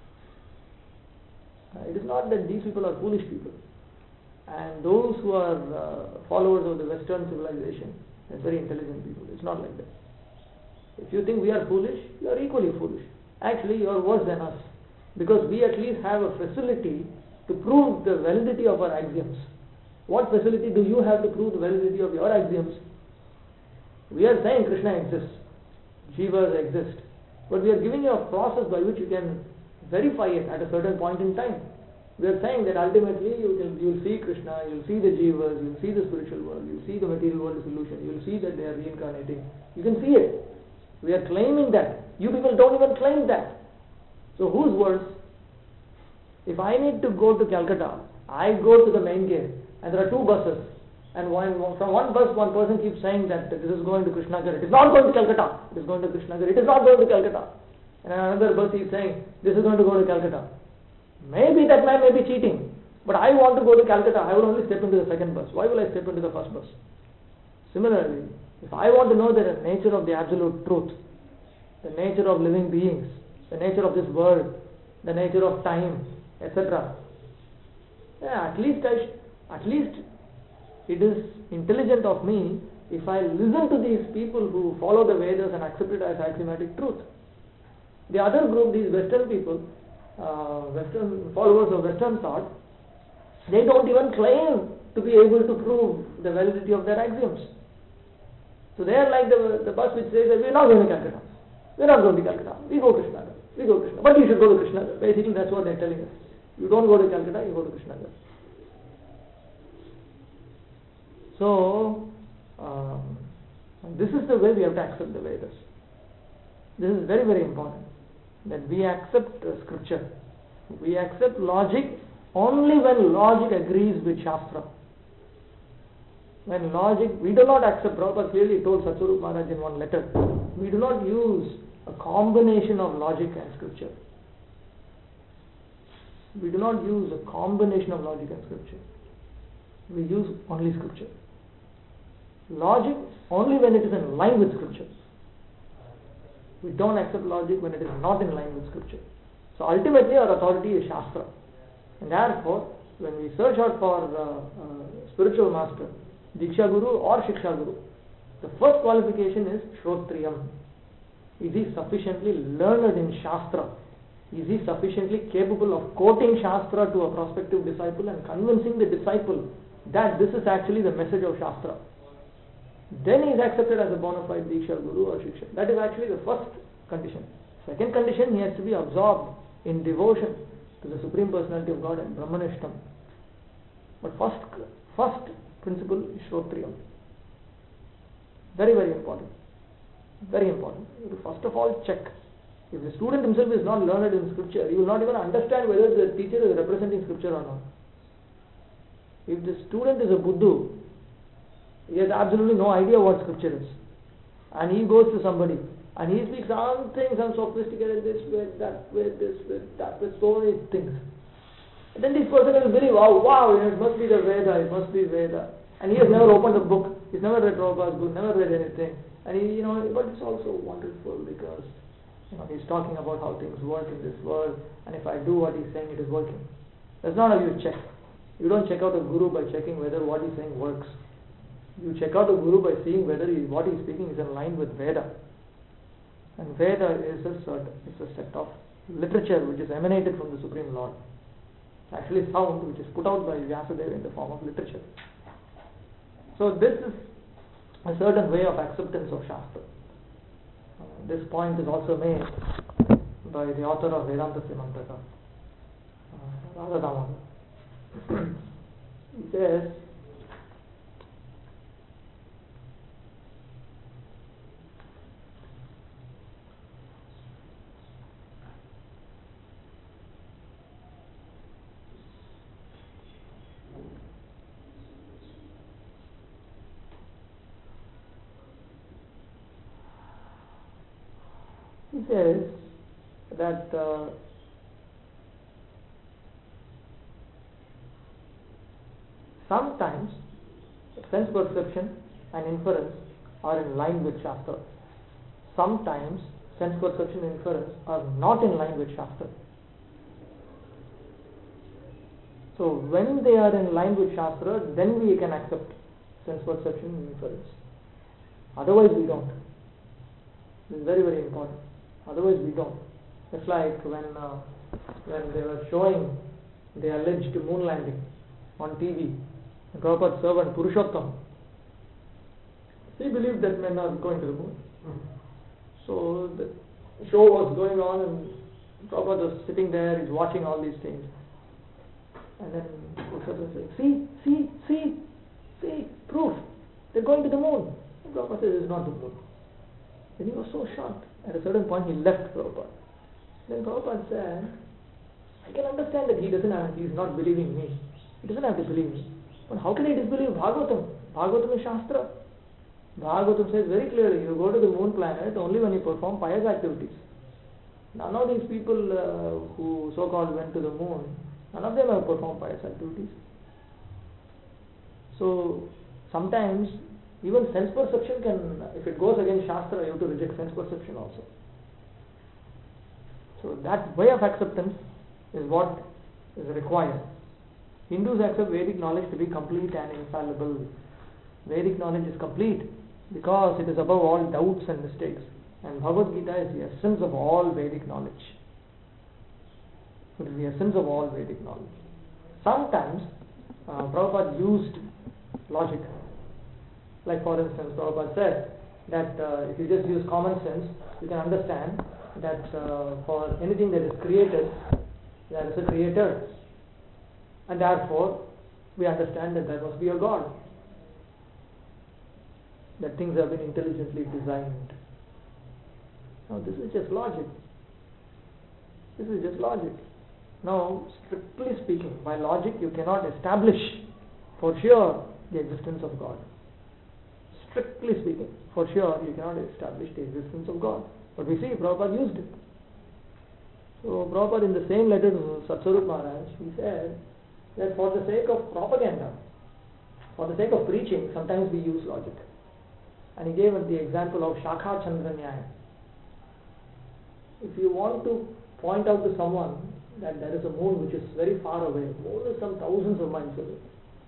[SPEAKER 1] Uh, it is not that these people are foolish people, and those who are uh, followers of the Western civilization are very intelligent people. It's not like that. If you think we are foolish, you are equally foolish. Actually, you are worse than us, because we at least have a facility to prove the validity of our axioms. What facility do you have to prove the validity of your axioms? We are saying Krishna exists, Jivas exist, but we are giving you a process by which you can verify it at a certain point in time. We are saying that ultimately you will you'll see Krishna, you'll see the Jivas, you'll see the spiritual world, you'll see the material world solution, you'll see that they are reincarnating. You can see it. We are claiming that. You people don't even claim that. So who's worse? If I need to go to Calcutta, I go to the main gate and there are two buses, and one, from one bus one person keeps saying that this is going to Krishnagar. It is not going to Calcutta. It is going to Krishnagar. It is not going to Calcutta. And another bus is saying this is going to go to Calcutta. Maybe that man may be cheating, but I want to go to Calcutta. I will only step into the second bus. Why will I step into the first bus? Similarly, if I want to know the nature of the absolute truth, the nature of living beings, the nature of this world, the nature of time, et cetera, yeah, at least I, sh- at least it is intelligent of me if I listen to these people who follow the Vedas and accept it as axiomatic truth. The other group, these Western people, uh, Western followers of Western thought, they don't even claim to be able to prove the validity of their axioms. So they are like the, the bus which says that we are not going to Calcutta. We are not going to Calcutta. We go to Krishnagar. We go to Krishnagar. But you should go to Krishnagar. Basically that's what they are telling us. You don't go to Calcutta, you go to Krishnagar. So, um, this is the way we have to accept the Vedas. This is very, very important. That we accept uh, scripture. We accept logic only when logic agrees with Shastra. When logic, we do not accept, Prabhupada clearly told Satsarup Maharaj in one letter, we do not use a combination of logic and scripture. We do not use a combination of logic and scripture. We use only scripture. Logic only when it is in line with scripture. We don't accept logic when it is not in line with scripture. So ultimately our authority is Shastra. And therefore, when we search out for uh, uh, spiritual master, Diksha Guru or Shiksha Guru, the first qualification is Shrotriyam. Is he sufficiently learned in Shastra? Is he sufficiently capable of quoting Shastra to a prospective disciple and convincing the disciple that this is actually the message of Shastra? Then he is accepted as a bona fide Diksha Guru or Shiksha. That is actually the first condition. Second condition, he has to be absorbed in devotion to the Supreme Personality of God and Brahmanishtam. But first, first principle is Shrotriyam. Very, very important. Very important. First of all, check. If the student himself is not learned in scripture, he will not even understand whether the teacher is representing scripture or not. If the student is a Buddhu, he has absolutely no idea what scripture is, and he goes to somebody and he speaks something, some sophisticated this way, that way, this way, that way, so many things. And then this person will believe, wow, wow, it must be the Veda, it must be Veda. And he has never opened a book, he's never read Prabhupada's book, never read anything. And he, you know, but it's also wonderful because, you know, he's talking about how things work in this world, and if I do what he's saying, it is working. That's not how you check. You don't check out a guru by checking whether what he's saying works. You check out a guru by seeing whether he, what he's speaking is in line with Veda. And Veda is a sort, it's a set of literature which is emanated from the Supreme Lord. It's actually sound which is put out by Vyasadeva in the form of literature. So this is a certain way of acceptance of Shastra. Uh, this point is also made by the author of Vedanta Simantaka, uh, Radha Damodar. He says, He says that uh, sometimes sense perception and inference are in line with Shastra. Sometimes sense perception and inference are not in line with Shastra. So when they are in line with Shastra, then we can accept sense perception and inference. Otherwise we don't. This is very, very important. Otherwise we don't. It's like when uh, when they were showing the alleged moon landing on T V. The Prabhupada's servant Purushottam, he believed that men are going to the moon. So the show was going on and Prabhupada was sitting there, he's watching all these things. And then Purushottam said, see, see, see, see, proof, they're going to the moon. And Prabhupada said, this is not the moon. Then he was so shocked. At a certain point he left Prabhupada. Then Prabhupada said, I can understand that he doesn't have, he is not believing me. He doesn't have to believe me. But how can he disbelieve Bhagavatam? Bhagavatam is Shastra. Bhagavatam says very clearly, you go to the moon planet only when you perform pious activities. None of these people uh, who so-called went to the moon, none of them have performed pious activities. So sometimes even sense perception can, if it goes against Shastra, you have to reject sense perception also. So that way of acceptance is what is required. Hindus accept Vedic knowledge to be complete and infallible. Vedic knowledge is complete because it is above all doubts and mistakes. And Bhagavad Gita is the essence of all Vedic knowledge. It is the essence of all Vedic knowledge. Sometimes uh, Prabhupada used logic. Like for instance, Prabhupada said that uh, if you just use common sense, you can understand that uh, for anything that is created, there is a creator. And therefore, we understand that there must be a God. That things have been intelligently designed. Now this is just logic. This is just logic. Now, strictly speaking, by logic you cannot establish for sure the existence of God. Strictly speaking, for sure you cannot establish the existence of God. But we see Prabhupada used it. So Prabhupada in the same letter to Satsvarup Maharaj, he said that for the sake of propaganda, for the sake of preaching, sometimes we use logic. And he gave us the example of Shakha Chandra Nyaya. If you want to point out to someone that there is a moon which is very far away, moon is some thousands of miles away.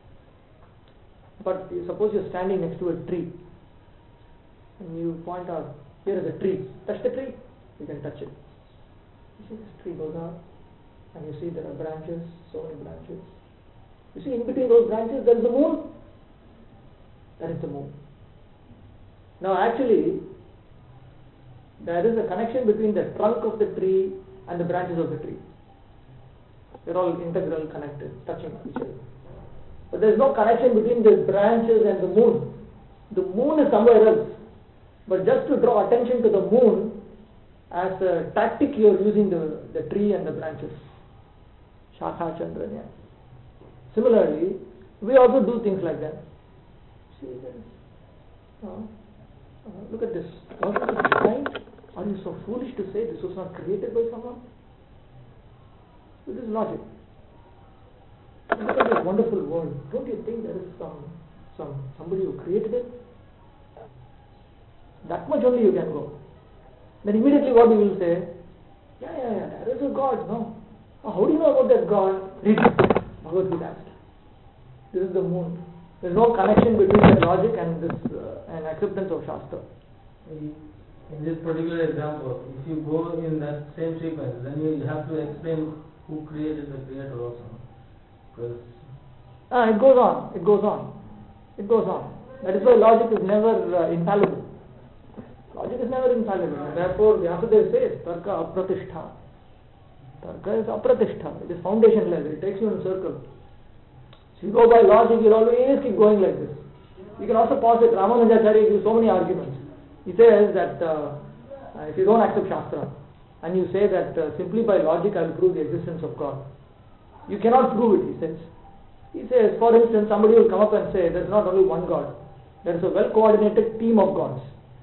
[SPEAKER 1] But you, suppose you're standing next to a tree and you point out, here is a tree, touch the tree, you can touch it. You see this tree goes out, and you see there are branches, so many branches. You see in between those branches there is the moon. That is the moon. Now actually, there is a connection between the trunk of the tree and the branches of the tree. They're all integral connected, touching each other. But there is no connection between the branches and the moon. The moon is somewhere else. But just to draw attention to the moon, as a tactic you are using the, the tree and the branches. Shakha Chandranya. Similarly, we also do things like that. See this? Oh, uh, look at this. Was it designed? Are you so foolish to say this was not created by someone? This is logic. Look at this wonderful world. Don't you think there is some, some somebody who created it? That much only you can go. Then immediately what you will say? Yeah, yeah, yeah, there is a God. No. Oh, how do you know about that God? Read Bhagavad Gita. This is the moon. There is no connection between the logic and this uh, and acceptance of Shastra.
[SPEAKER 2] In this particular example, if you go in that same sequence, then you have to explain who created the creator also. Because
[SPEAKER 1] ah, it goes on, it goes on, it goes on. That is why logic is never uh, infallible. Logic is never infallible. Therefore, Vyasadeva says, Tarka apratishtha. Tarka is apratishtha. It is foundationless. It takes you in a circle. So you go by logic, you'll always keep going like this. You can also pause it. Ramanujacharya gives so many arguments. He says that uh, if you don't accept Shastra and you say that uh, simply by logic I will prove the existence of God, you cannot prove it, he says. He says, for instance, somebody will come up and say there is not only one God, there is a well coordinated team of gods.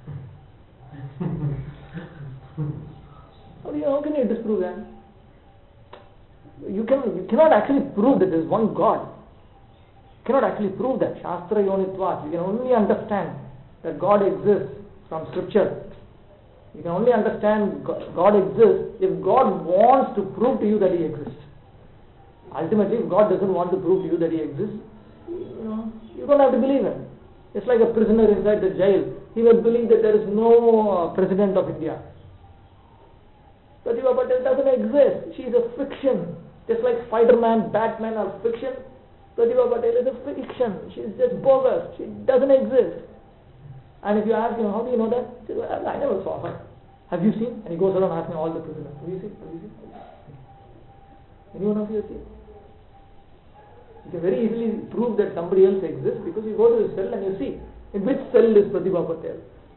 [SPEAKER 1] How, do you, how can you disprove that? You, can, you cannot actually prove that there is one God. You cannot actually prove that. Shastra yonitvat. You can only understand that God exists from scripture. You can only understand God exists if God wants to prove to you that He exists. Ultimately, if God doesn't want to prove to you that He exists, you know, you don't have to believe Him. It's like a prisoner inside the jail. He will believe that there is no uh, president of India. Pratibha Patel doesn't exist. She is a fiction. Just like Spider-Man, Batman are fiction, Pratibha Patel is a fiction. She is just bogus. She doesn't exist. And if you ask him, how do you know that? He says, well, I never saw her. Have you seen? And he goes around asking all the prisoners, have you seen? Have you seen? Anyone of you have seen? You can very easily prove that somebody else exists because you go to his cell and you see in which cell is Pratibha Patel.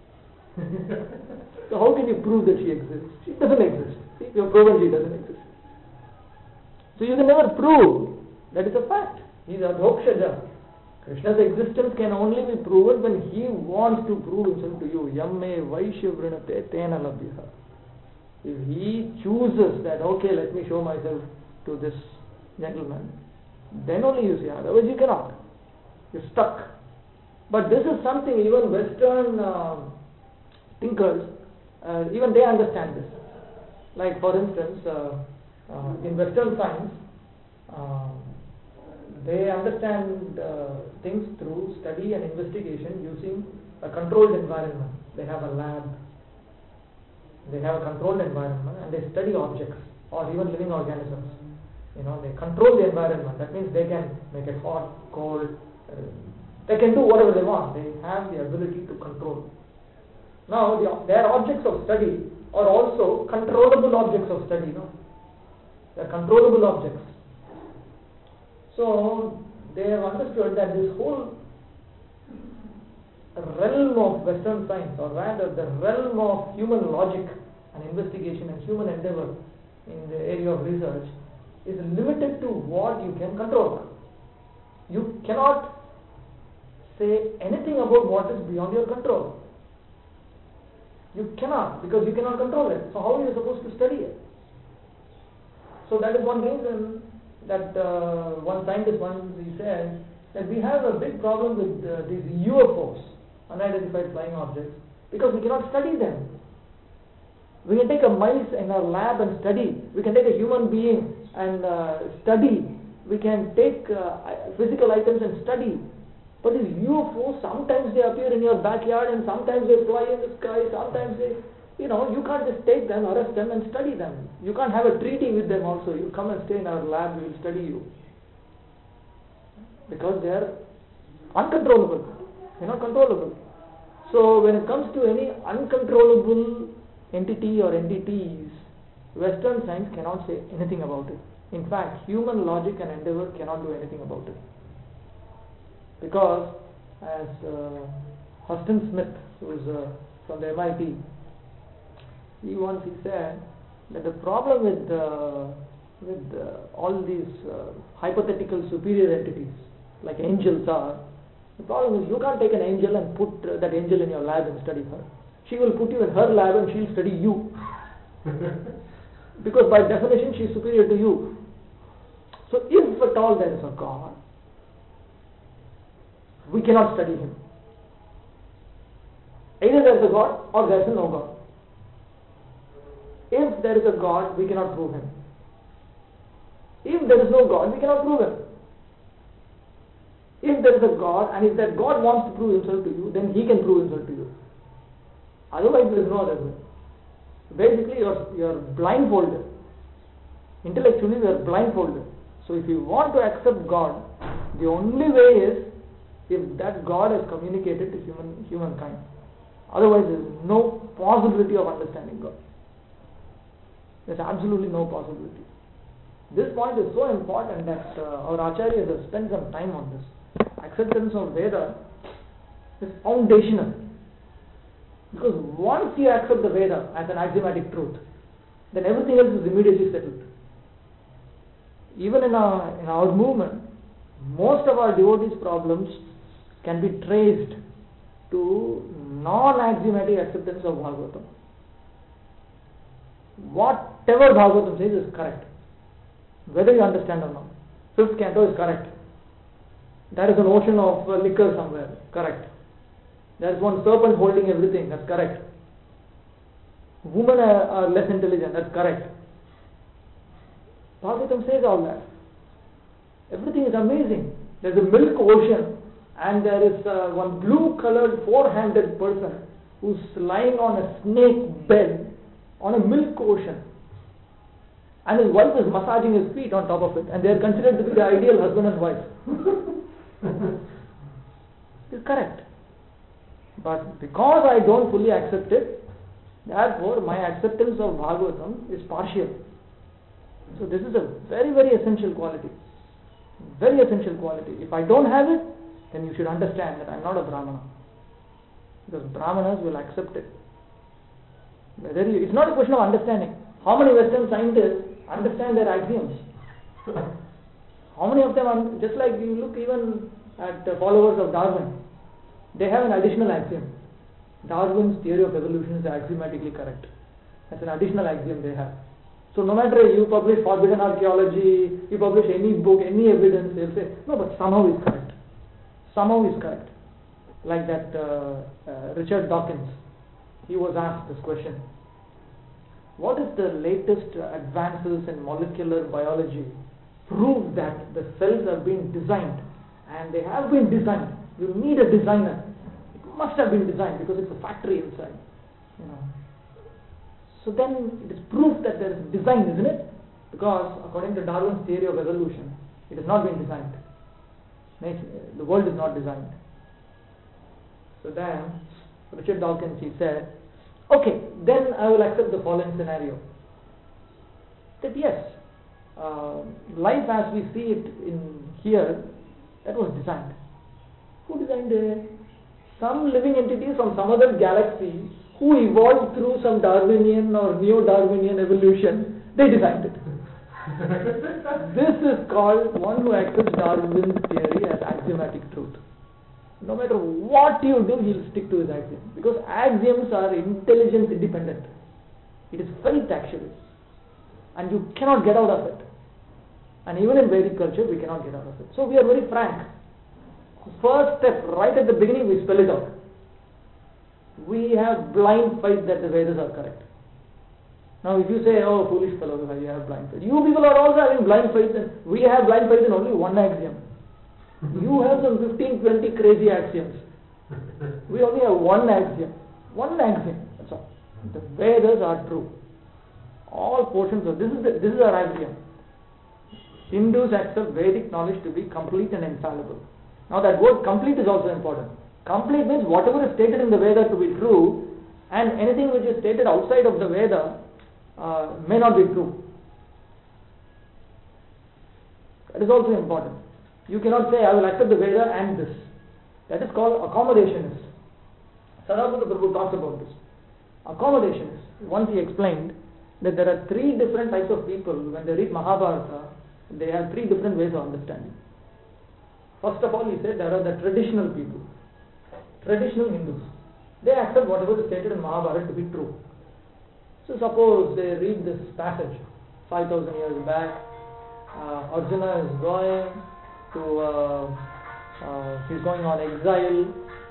[SPEAKER 1] So how can you prove that she exists? She doesn't exist. See, you have proven she doesn't exist. So you can never prove that is a fact. He is Adhokshaja. Krishna's existence can only be proven when he wants to prove himself to you. Yamme vaishya vrinate tena labhya. If he chooses that, okay, let me show myself to this gentleman, then only you see. Otherwise you cannot. You're stuck. But this is something even Western uh, thinkers, uh, even they understand this. Like for instance, uh, uh, in Western science, uh, they understand uh, things through study and investigation using a controlled environment. They have a lab, they have a controlled environment, and they study objects or even living organisms. You know, they control the environment. That means they can make it hot, cold. Uh, they can do whatever they want. They have the ability to control. Now, the, their objects of study are also controllable objects of study. No, they are controllable objects. So they have understood that this whole realm of Western science, or rather the realm of human logic and investigation and human endeavor in the area of research, is limited to what you can control. You cannot say anything about what is beyond your control. You cannot, because you cannot control it. So how are you supposed to study it? So that is one reason that uh, one scientist once he said that we have a big problem with uh, these U F Os, unidentified flying objects, because we cannot study them. We can take a mice in our lab and study. We can take a human being and uh, study. We can take uh, physical items and study. But these U F Os, sometimes they appear in your backyard and sometimes they fly in the sky, sometimes they, you know, you can't just take them, arrest them and study them. You can't have a treaty with them also. You come and stay in our lab, we will study you. Because they are uncontrollable. They are not controllable. So when it comes to any uncontrollable entity or entities, Western science cannot say anything about it. In fact, human logic and endeavor cannot do anything about it. Because as uh, Huston Smith, who is uh, from the M I T, he once he said that the problem with uh, with uh, all these uh, hypothetical superior entities like angels are, the problem is you can't take an angel and put uh, that angel in your lab and study her. She will put you in her lab and she'll study you. Because by definition she is superior to you. So if at all there is a God, we cannot study him. Either there is a God or there is no God. If there is a God, we cannot prove him. If there is no God, we cannot prove him. If there is a God, and if that God wants to prove himself to you, then he can prove himself to you. Otherwise, there is no other way. Basically, you are, you are blindfolded. Intellectually, you are blindfolded. So, if you want to accept God, the only way is if that God has communicated to human humankind. Otherwise, there is no possibility of understanding God. There is absolutely no possibility. This point is so important that uh, our Acharyas have spent some time on this. Acceptance of Veda is foundational. Because once you accept the Veda as an axiomatic truth, then everything else is immediately settled. Even in our, in our movement, most of our devotees' problems can be traced to non-axiomatic acceptance of Bhagavatam. Whatever Bhagavatam says is correct, whether you understand or not. Fifth canto is correct. There is an ocean of uh, liquor somewhere, correct. There is one serpent holding everything, that's correct. Women are, are less intelligent, that's correct. Bhagavatam says all that. Everything is amazing. There is a milk ocean, and there is uh, one blue colored four-handed person who is lying on a snake bed on a milk ocean, and his wife is massaging his feet on top of it, and they are considered to be the ideal husband and wife. It's correct. But because I don't fully accept it, therefore my acceptance of Bhagavatam is partial. So this is a very very essential quality. Very essential quality. If I don't have it, then you should understand that I am not a Brahmana. Because Brahmanas will accept it. Whether you, it's not a question of understanding. How many Western scientists understand their axioms? How many of them are, just like you look even at the followers of Darwin, they have an additional axiom. Darwin's theory of evolution is axiomatically correct. That's an additional axiom they have. So no matter you publish forbidden archaeology, you publish any book, any evidence, they'll say, no, but somehow is correct. Somehow is correct. Like that uh, uh, Richard Dawkins, he was asked this question. What is the latest uh, advances in molecular biology prove that the cells have been designed? And they have been designed. You need a designer. It must have been designed because it's a factory inside. You know. So then it is proof that there is design, isn't it? Because according to Darwin's theory of evolution, it has not been designed. The world is not designed. So then Richard Dawkins, he said, okay, then I will accept the following scenario. That yes, uh, life as we see it in here, that was designed. Who designed it? Some living entity from some other galaxy who evolved through some Darwinian or neo-Darwinian evolution, they designed it. This is called one who accepts Darwin's theory as axiomatic truth. No matter what you do, he will stick to his axiom. Because axioms are intelligence independent. It is faith actually. And you cannot get out of it. And even in Vedic culture, we cannot get out of it. So we are very frank. First step, right at the beginning, we spell it out. We have blind faith that the Vedas are correct. Now if you say, oh foolish fellow, you have blind faith. You people are also having blind faith, and we have blind faith in only one axiom. You have some fifteen, twenty crazy axioms. We only have one axiom. One axiom, that's all. The Vedas are true. All portions of this is the, this is our axiom. Hindus accept Vedic knowledge to be complete and infallible. Now that word complete is also important. Complete means whatever is stated in the Veda to be true, and anything which is stated outside of the Veda uh, may not be true. That is also important. You cannot say, I will accept the Veda and this. That is called accommodationist. Sarabhata Prabhu talks about this. Accommodationist. Once he explained that there are three different types of people. When they read Mahabharata, they have three different ways of understanding. First of all, he said there are the traditional people. Traditional Hindus. They accept whatever is stated in Mahabharata to be true. So suppose they read this passage five thousand years back. Uh, Arjuna is going to, uh, uh, he's going on exile,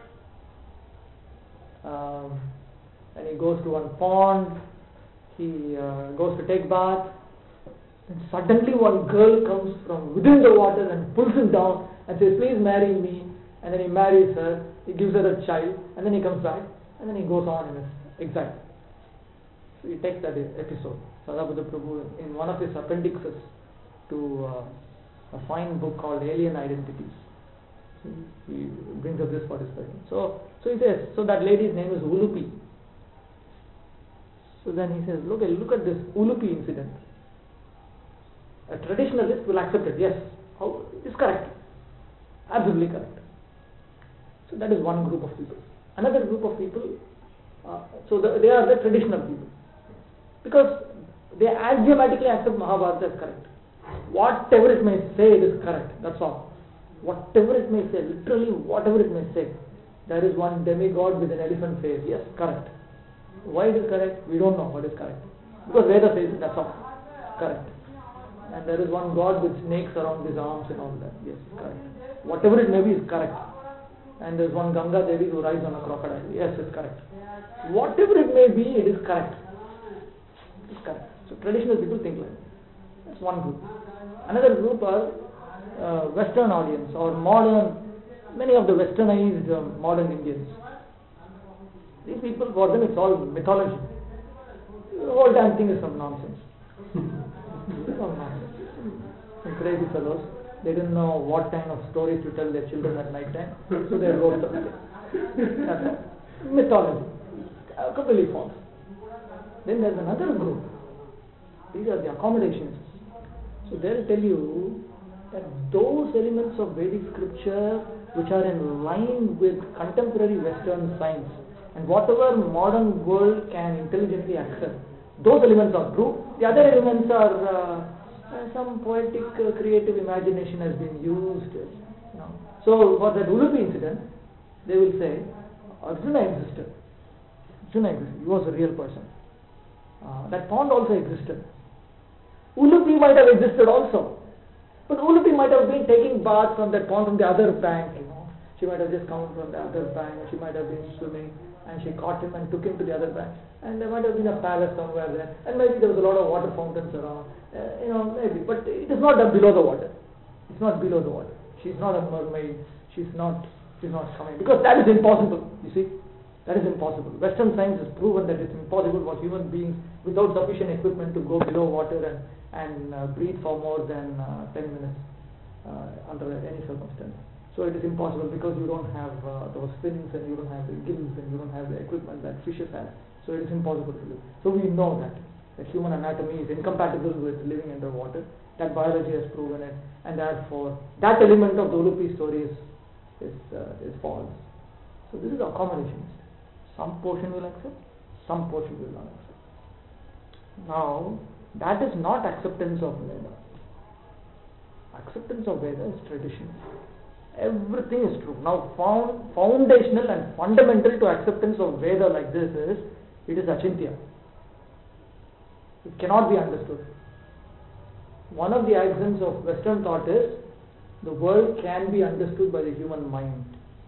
[SPEAKER 1] um, and he goes to one pond, he uh, goes to take bath, and suddenly one girl comes from within the water and pulls him down and says, please marry me, and then he marries her, he gives her a child, and then he comes back, and then he goes on in his exile. So he takes that episode. Sarabhata Prabhu, in one of his appendixes, to uh, a fine book called Alien Identities. He brings up this for discussion. So, so he says, so that lady's name is Ulupi. So then he says, look, look at this Ulupi incident. A traditionalist will accept it. Yes, how, it's correct, absolutely correct. So that is one group of people. Another group of people, uh, so the, they are the traditional people, because they axiomatically accept Mahabharata as correct. Whatever it may say, it is correct. That's all. Whatever it may say, literally whatever it may say. There is one demigod with an elephant face. Yes, correct. Why it is correct? We don't know what is correct. Because Veda says it, that's all. Correct. And there is one god with snakes around his arms and all that. Yes, correct. Whatever it may be is correct. And there is one Ganga Devi who rides on a crocodile. Yes, it's correct. Whatever it may be, it is correct. It is correct. So traditional people think like that. That's one group. Another group are uh, Western audience or modern, many of the westernized uh, modern Indians. These people, for them it's all mythology. The whole damn thing is some nonsense. It's all nonsense. Some crazy fellows. They didn't know what kind of stories to tell their children at night time, so they wrote something. That's all. Mythology. Uh, completely false. Then there's another group. These are the accommodations. So they'll tell you that those elements of Vedic scripture which are in line with contemporary Western science and whatever modern world can intelligently accept, those elements are true. The other elements are uh, uh, some poetic, uh, creative imagination has been used. You know. So for that Ulupi incident, they will say Arjuna existed. Arjuna existed. He was a real person. Uh, that pond also existed. Ulupi might have existed also, but Ulupi might have been taking bath from that pond from the other bank. You know, she might have just come from the other bank. She might have been swimming, and she caught him and took him to the other bank. And there might have been a palace somewhere there, and maybe there was a lot of water fountains around. Uh, you know, maybe, but it is not below the water. It's not below the water. She's not a mermaid. She's not. She's not coming because that is impossible. You see. That is impossible. Western science has proven that it's impossible for human beings without sufficient equipment to go below water and, and uh, breathe for more than uh, ten minutes uh, under any circumstance. So it is impossible because you don't have uh, those fins and you don't have the gills and you don't have the equipment that fishes have. So it is impossible to do. So we know that, that human anatomy is incompatible with living underwater. That biology has proven it, and therefore that element of the Ulupi story is, is, uh, is false. So this is accommodation. Some portion will accept, some portion will not accept. Now, that is not acceptance of Veda. Acceptance of Veda is tradition. Everything is true. Now, found, foundational and fundamental to acceptance of Veda like this is, it is Achintya. It cannot be understood. One of the axioms of Western thought is, the world can be understood by the human mind.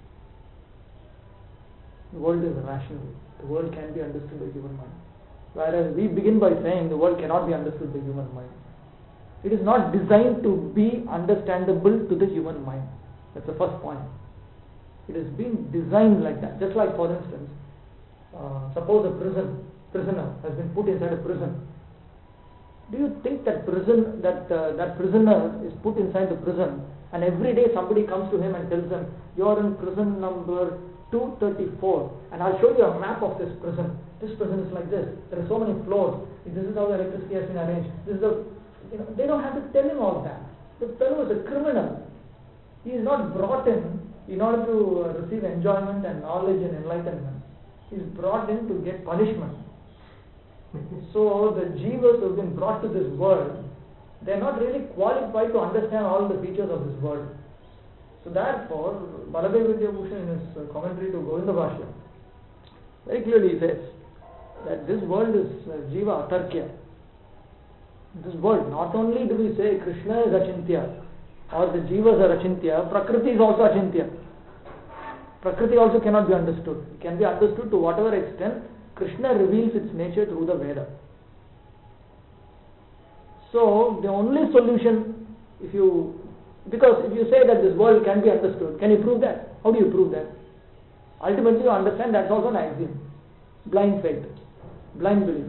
[SPEAKER 1] The world is rational. The world can be understood by human mind. Whereas we begin by saying the world cannot be understood by human mind. It is not designed to be understandable to the human mind. That's the first point. It has been designed like that. Just like, for instance, uh, suppose a prison. prisoner has been put inside a prison. Do you think that prison, that uh, that prisoner is put inside the prison, and every day somebody comes to him and tells him, "You are in prison number two thirty-four, and I'll show you a map of this prison. This prison is like this. There are so many floors. This is how the electricity has been arranged. This is the," you know, they don't have to tell him all that. The fellow is a criminal. He is not brought in in order to uh, receive enjoyment and knowledge and enlightenment. He is brought in to get punishment. So the jivas who have been brought to this world, they are not really qualified to understand all the features of this world. So therefore, Baladev Vidyabhushan in his uh, commentary to Govinda Bhashya very clearly says that this world is uh, jiva atarkya. This world, not only do we say Krishna is achintya or the jivas are achintya, Prakriti is also achintya. Prakriti also cannot be understood. It can be understood to whatever extent Krishna reveals its nature through the Veda. So the only solution, if you, because if you say that this world can be understood, can you prove that? How do you prove that? Ultimately you understand that's also an axiom. Blind faith, blind belief.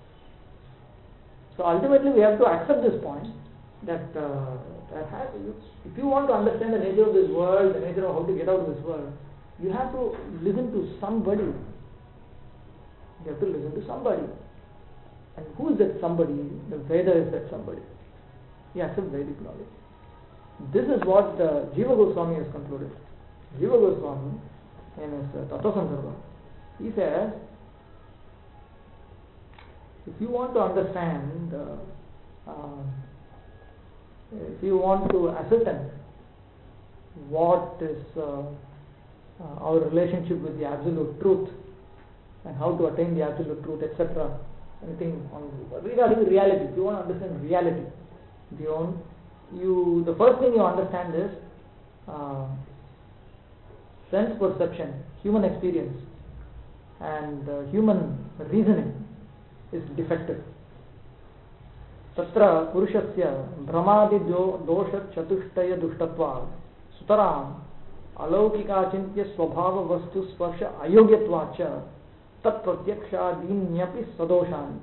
[SPEAKER 1] So ultimately we have to accept this point that, uh, that has, if you want to understand the nature of this world, the nature of how to get out of this world, you have to listen to somebody. You have to listen to somebody. And who is that somebody? The Veda is that somebody. He accepts Vedic knowledge. This is what uh, Jiva Goswami has concluded. Jiva Goswami, in his uh, Tattva Sandarbha, he says, if you want to understand, uh, uh, if you want to ascertain what is uh, uh, our relationship with the absolute truth, and how to attain the absolute truth, et cetera. Anything on regarding reality. If you want to understand reality, the own, you the first thing you understand is uh, sense perception, human experience, and uh, human reasoning is defective. Tatra purushasya brahmadi dosha chatushtaya dushtatva sutaram alaukika achintya swabhava vastu sparsha ayogyatvacha tat pratyakshadinyapi sadoshan.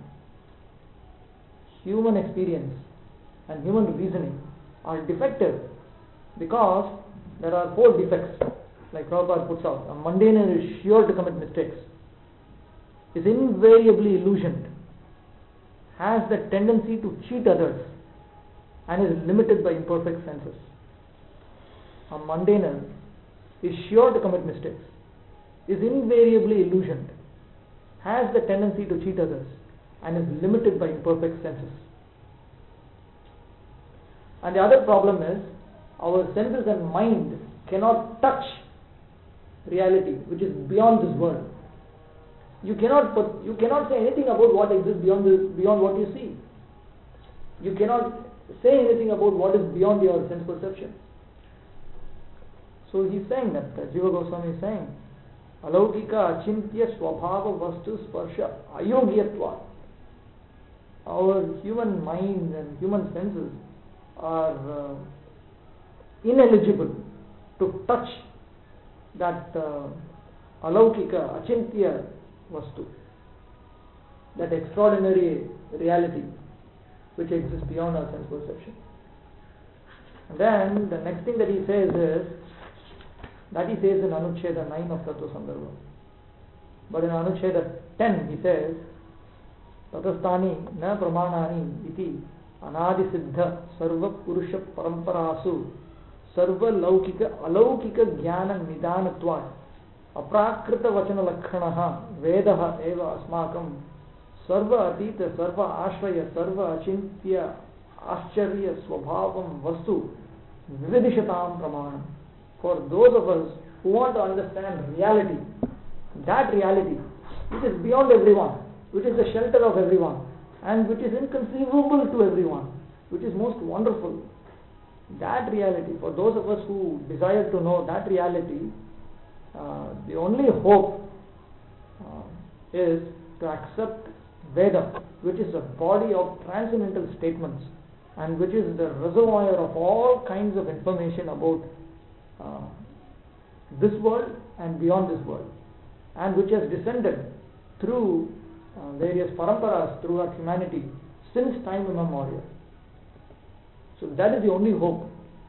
[SPEAKER 1] Human experience and human reasoning are defective because there are four defects, like Prabhupada puts out. A mundaner is sure to commit mistakes, is invariably illusioned, has the tendency to cheat others, and is limited by imperfect senses. A mundaner is sure to commit mistakes, is invariably illusioned, has the tendency to cheat others, and is limited by imperfect senses. And the other problem is, our senses and mind cannot touch reality, which is beyond this world. You cannot put, you cannot say anything about what exists beyond this, beyond what you see. You cannot say anything about what is beyond your sense perception. So he's saying that, uh, Jiva Goswami is saying, Alaukika achintya swabhava vastu sparsha ayogyatva. Our human mind and human senses are uh, ineligible to touch that uh, alaukika achintya vastu, that extraordinary reality which exists beyond our sense perception. And then the next thing that he says is, that he says in Anucheda nine of Tattva Sandarbha. But in Anucheda ten he says, Tatastani na pramanani iti anadisiddha sarva purusha paramparasu sarva laukika alaukika jnana nidanatvat aprakrita vachana lakkhanaha vedaha eva asmakam sarva atita sarva ashraya sarva achintya ascharya swabhavam vastu vividishatam pramanam. For those of us who want to understand reality, that reality which is beyond everyone, which is the shelter of everyone, and which is inconceivable to everyone, which is most wonderful, that reality, for those of us who desire to know that reality, uh, the only hope uh, is to accept Veda, which is a body of transcendental statements and which is the reservoir of all kinds of information about Uh, this world and beyond this world, and which has descended through uh, various paramparas throughout humanity since time immemorial. So that is the only hope.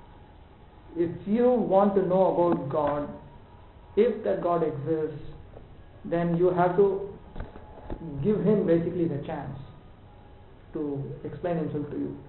[SPEAKER 1] If you want to know about God, if that God exists, then you have to give him basically the chance to explain himself to you.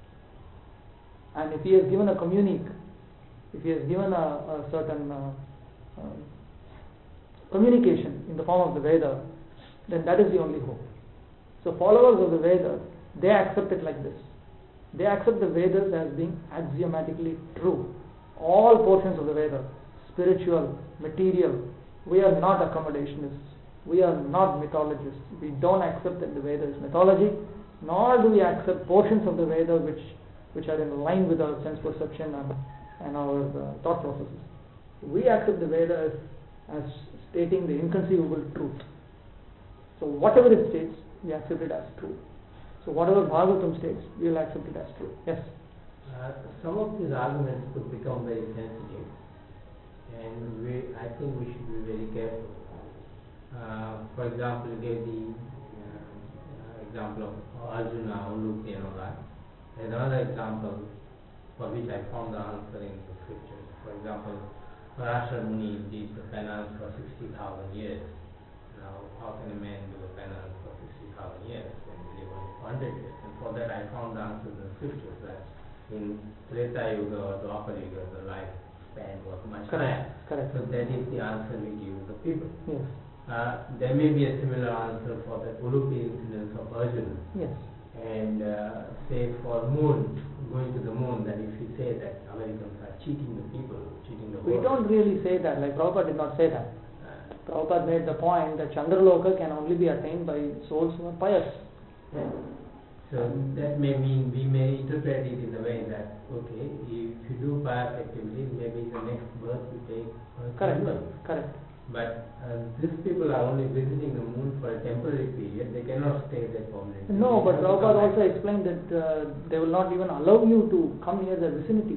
[SPEAKER 1] And if he has given a communique, if he has given a, a certain uh, uh, communication in the form of the Veda, then that is the only hope. So followers of the Vedas, they accept it like this. They accept the Vedas as being axiomatically true. All portions of the Veda, spiritual, material, we are not accommodationists. We are not mythologists. We don't accept that the Veda is mythology, nor do we accept portions of the Veda which which are in line with our sense perception and, and our uh, thought processes. We accept the Veda as, as stating the inconceivable truth. So whatever it states, we accept it as true. So whatever Bhagavatam states, we will accept it as true. Yes?
[SPEAKER 3] Uh, some of these arguments could become very sensitive, and we, I think we should be very careful. Uh, for example, you gave the uh, example of Arjuna, Ulupi and all that. There's another example for which I found the answer in the scriptures. For example, Parashar Muni did the penance for sixty thousand years. Now, how can a man do a penance for sixty thousand years when he live only for one hundred years? And for that I found the answer in the scriptures that in Treta Yuga or Dwapara Yuga, the lifespan was much higher.
[SPEAKER 1] Correct.
[SPEAKER 3] So that is the answer we give the people.
[SPEAKER 1] Yes.
[SPEAKER 3] Uh, there may be a similar answer for the Ulupi incidents of Arjuna.
[SPEAKER 1] Yes.
[SPEAKER 3] And uh, say for moon, going to the moon, that if you say that Americans are cheating the people, cheating the world.
[SPEAKER 1] We don't really say that, like Prabhupada did not say that.
[SPEAKER 3] Uh,
[SPEAKER 1] Prabhupada made the point that Chandraloka can only be attained by souls who are pious.
[SPEAKER 3] So that may mean we may interpret it in the way that, okay, if you do pious activities, maybe the next birth you take.
[SPEAKER 1] Correct, correct.
[SPEAKER 3] But uh, these people are only visiting the moon for a temporary period. They cannot stay there permanently.
[SPEAKER 1] No,
[SPEAKER 3] They
[SPEAKER 1] but
[SPEAKER 3] have to come
[SPEAKER 1] Prabhupada
[SPEAKER 3] back.
[SPEAKER 1] also explained that uh, they will not even allow you to come near their vicinity.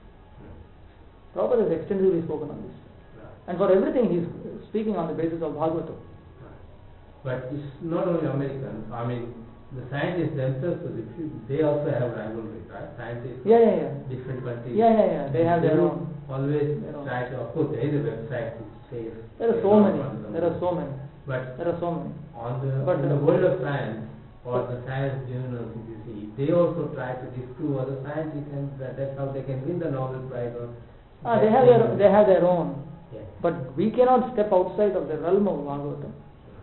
[SPEAKER 1] Prabhupada has extensively spoken on this.
[SPEAKER 3] Right.
[SPEAKER 1] And for everything he is speaking on the basis of Bhagavatam.
[SPEAKER 3] Right. But it's not only Americans. I mean, the scientists themselves, if you, they also have rivalry, right? Scientists
[SPEAKER 1] Yeah, yeah, yeah.
[SPEAKER 3] different countries.
[SPEAKER 1] Yeah, yeah, yeah. They have their
[SPEAKER 3] don't
[SPEAKER 1] own.
[SPEAKER 3] Always
[SPEAKER 1] their own.
[SPEAKER 3] try to, of course, there is a website which says.
[SPEAKER 1] There are
[SPEAKER 3] they
[SPEAKER 1] so
[SPEAKER 3] don't
[SPEAKER 1] many.
[SPEAKER 3] want them.
[SPEAKER 1] There are so many.
[SPEAKER 3] But
[SPEAKER 1] There are so many.
[SPEAKER 3] on the,
[SPEAKER 1] But,
[SPEAKER 3] in the
[SPEAKER 1] uh,
[SPEAKER 3] world of science, or the science journals, if you see, they also try to disprove other scientists, and that, that's how they can win the Nobel Prize. Or
[SPEAKER 1] Ah, they have their they have their own.
[SPEAKER 3] Yeah.
[SPEAKER 1] But we cannot step outside of the realm of Bhagavatam.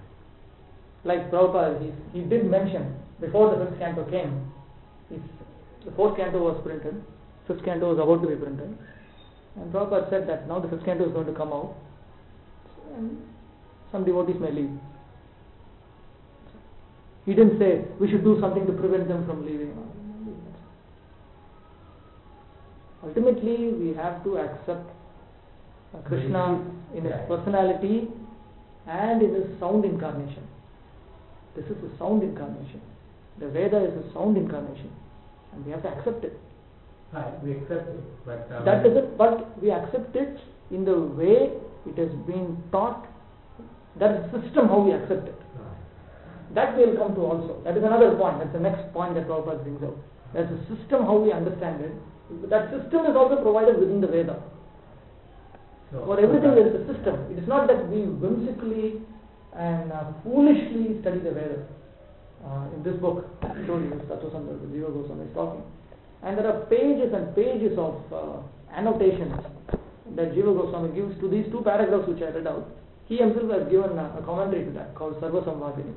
[SPEAKER 1] Like Prabhupada, he, he did mention, before the fifth canto came, his, the fourth canto was printed, fifth canto was about to be printed, and Prabhupada said that now the fifth canto is going to come out, and some devotees may leave. He didn't say we should do something to prevent them from leaving. Ultimately, we have to accept uh, Krishna in his personality and in his sound incarnation. This is a sound incarnation. The Veda is a sound incarnation, and we have to accept it.
[SPEAKER 3] Right, we accept it, but um,
[SPEAKER 1] That doesn't, but we accept it in the way it has been taught. That is the system how we accept it.
[SPEAKER 3] right.
[SPEAKER 1] That we will come to also. That is another point. That's the next point that Prabhupada brings out. There's a system how we understand it. That system is also provided within the Veda.
[SPEAKER 3] So,
[SPEAKER 1] For everything there is a system. It is not that we whimsically and uh, foolishly study the Vedas. Uh, in this book, I told you, Tattva-samyutta, the Jiva Goswami is talking. And there are pages and pages of uh, annotations that Jiva Goswami gives to these two paragraphs which I read out. He himself has given a, a commentary to that called Sarva Samvadini.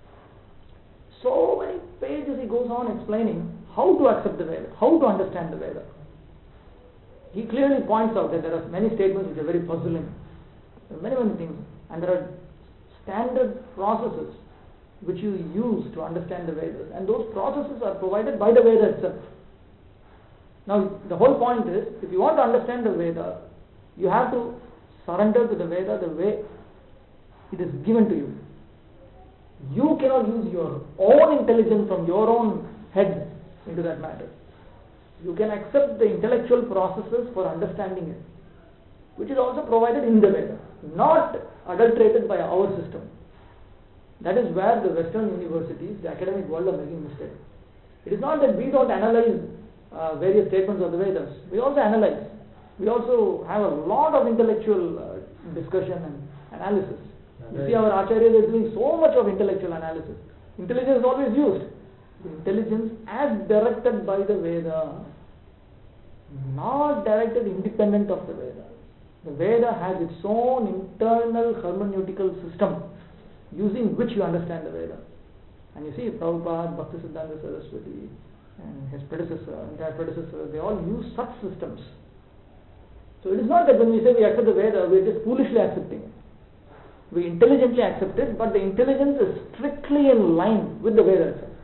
[SPEAKER 1] So many pages he goes on explaining how to accept the Veda, how to understand the Veda. He clearly points out that there are many statements which are very puzzling. There are many, many things. And there are standard processes which you use to understand the Vedas. And those processes are provided by the Veda itself. Now, the whole point is, if you want to understand the Veda, you have to surrender to the Veda the way it is given to you. You cannot use your own intelligence from your own head into that matter. You can accept the intellectual processes for understanding it, which is also provided in the Veda, not adulterated by our system. That is where the Western universities, the academic world are making mistakes. It is not that we don't analyze uh, various statements of the Vedas. We also analyze. We also have a lot of intellectual uh, discussion and analysis. You see, our Acharyas is doing so much of intellectual analysis. Intelligence is always used. Intelligence as directed by the Veda, not directed independent of the Veda. The Veda has its own internal hermeneutical system using which you understand the Veda. And you see, Prabhupada, Bhaktisiddhanta Saraswati, and his predecessor, and their predecessor, they all use such systems. So it is not that when we say we accept the Veda, we are just foolishly accepting it. We intelligently accept it, but the intelligence is strictly in line with the Veda itself.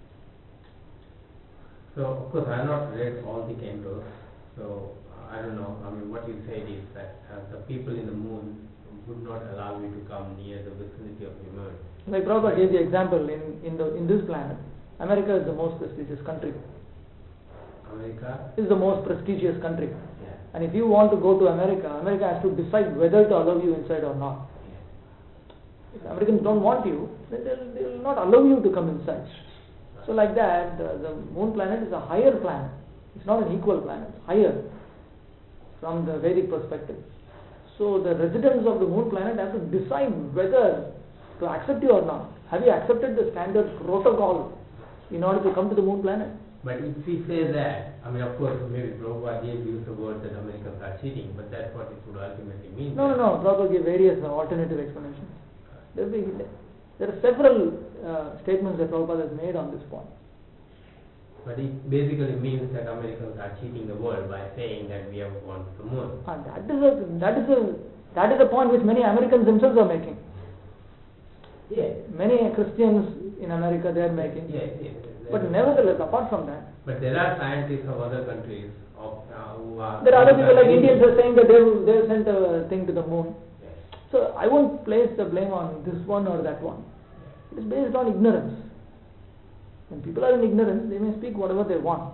[SPEAKER 3] So, of course, I have not read all the cantos, so uh, I don't know. I mean, what you said is that uh, the people in the moon would not allow you to come near the vicinity of the moon.
[SPEAKER 1] Like Prabhupada gave the example, in, in, the, in this planet, America is the most prestigious country.
[SPEAKER 3] America
[SPEAKER 1] is the most prestigious country.
[SPEAKER 3] Yeah.
[SPEAKER 1] And if you want to go to America, America has to decide whether to allow you inside or not. If Americans don't want you, then they will not allow you to come inside. So like that, the, the moon planet is a higher planet. It's not an equal planet, it's higher from the Vedic perspective. So the residents of the moon planet have to decide whether to accept you or not. Have you accepted the standard protocol in order to come to the moon planet?
[SPEAKER 3] But if we say that, I mean, of course, maybe Prabhupada did use the word that Americans are cheating, but that's what it would ultimately mean.
[SPEAKER 1] No, no, no. Prabhupada gave various uh, alternative explanations. There, be, there are several uh, statements that Prabhupada has made on this point.
[SPEAKER 3] But it basically means that Americans are cheating the world by saying that we have gone to the moon.
[SPEAKER 1] And that is a that is a that is a point which many Americans themselves are making.
[SPEAKER 3] Yes.
[SPEAKER 1] Many Christians in America they are making.
[SPEAKER 3] Yes, yes.
[SPEAKER 1] But nevertheless, apart from that,
[SPEAKER 3] but there are scientists of other countries of uh, who are.
[SPEAKER 1] there are other people like Indians are saying that they they sent a thing to the moon.
[SPEAKER 3] Yes.
[SPEAKER 1] So I won't place the blame on this one or that one. It is based on ignorance. When people are in ignorance, they may speak whatever they want.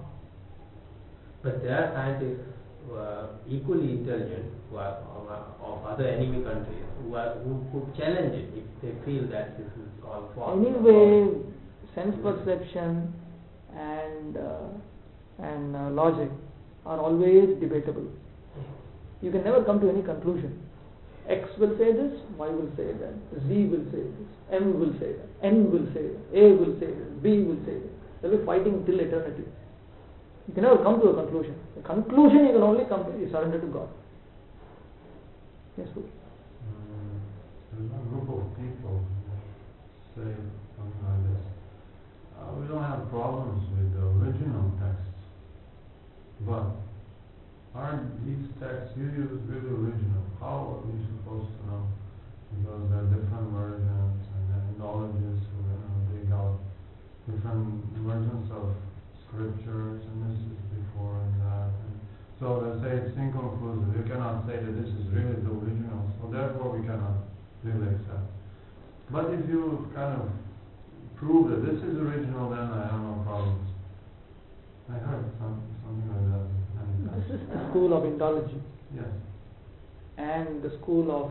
[SPEAKER 3] But there are scientists who are equally intelligent, who are of, of other enemy countries, who are who could challenge it if they feel that this is all false.
[SPEAKER 1] Anyway, sense perception and uh, and uh, logic are always debatable. You can never come to any conclusion. X will say this, Y will say that, Z will say this, M will say that, N will say that, A will say this, B will say that. They'll be fighting till eternity. You can never come to a conclusion. The conclusion you can only come to is surrender to God. Yes, please.
[SPEAKER 4] Um, there's a group of people who say something like this. Uh, we don't have problems with the original texts, but aren't these texts you use really original? How are we supposed to know? Because there are different versions, and then ethnologists who you know, dig out different versions of scriptures, and this is before and that. And so they say it's inconclusive. You cannot say that this is really the original, so therefore we cannot really accept. But if you kind of prove that this is original, then I have no problems. I heard some, something like that.
[SPEAKER 1] This is the school of Indology.
[SPEAKER 4] Yes.
[SPEAKER 1] And the school of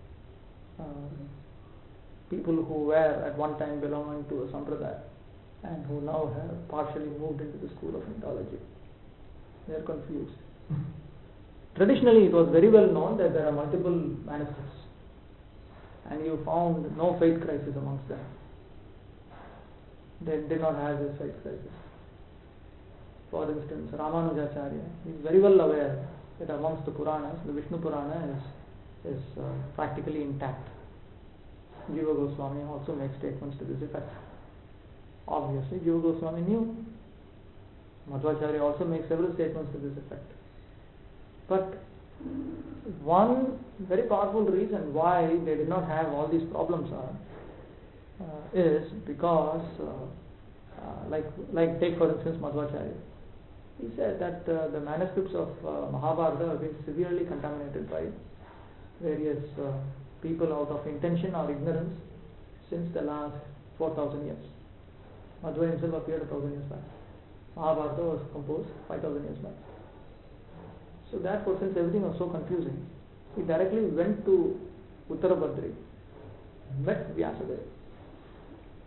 [SPEAKER 1] uh, people who were at one time belonging to a sampradaya and who now have partially moved into the school of Indology. They are confused. Traditionally, it was very well known that there are multiple manuscripts, and you found no faith crisis amongst them. They did not have this faith crisis. For instance, Ramanujacharya is very well aware that amongst the Puranas, the Vishnu Purana is, is uh, practically intact. Jiva Goswami also makes statements to this effect. Obviously, Jiva Goswami knew. Madhvacharya also makes several statements to this effect. But one very powerful reason why they did not have all these problems are uh, is because, uh, uh, like, like take for instance Madhvacharya. He said that uh, the manuscripts of uh, Mahabharata have been severely contaminated by various uh, people out of intention or ignorance since the last four thousand years. Madhva himself appeared a thousand years back. Mahabharata was composed five thousand years back. So therefore, since everything was so confusing, he directly went to Uttarabhadri, met Vyasadeva,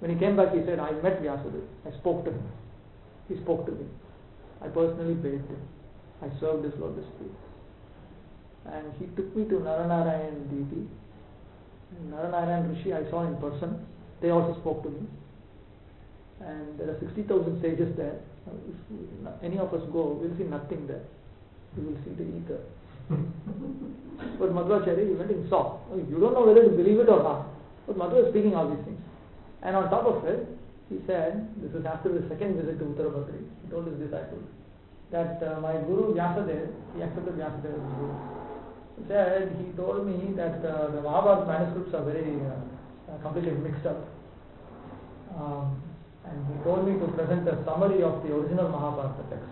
[SPEAKER 1] When he came back, he said, I met Vyasadeva. I spoke to him. He spoke to me. I personally bathed him. I served his lotus feet. And he took me to Naranarayan deity. Naranarayan Rishi I saw in person. They also spoke to me. And there are sixty thousand sages there. If any of us go, we will see nothing there. We will see the ether. But Madhvacharya, he went and saw. You don't know whether to believe it or not. But Madhva is speaking all these things. And on top of it, he said, this is after the second visit to Uttarabhadri, he told his disciples that uh, my Guru Vyasadeva, he accepted Vyasadeva as Guru. He said, he told me that uh, the Mahabharata manuscripts are very uh, completely mixed up. Um, and he told me to present a summary of the original Mahabharata text.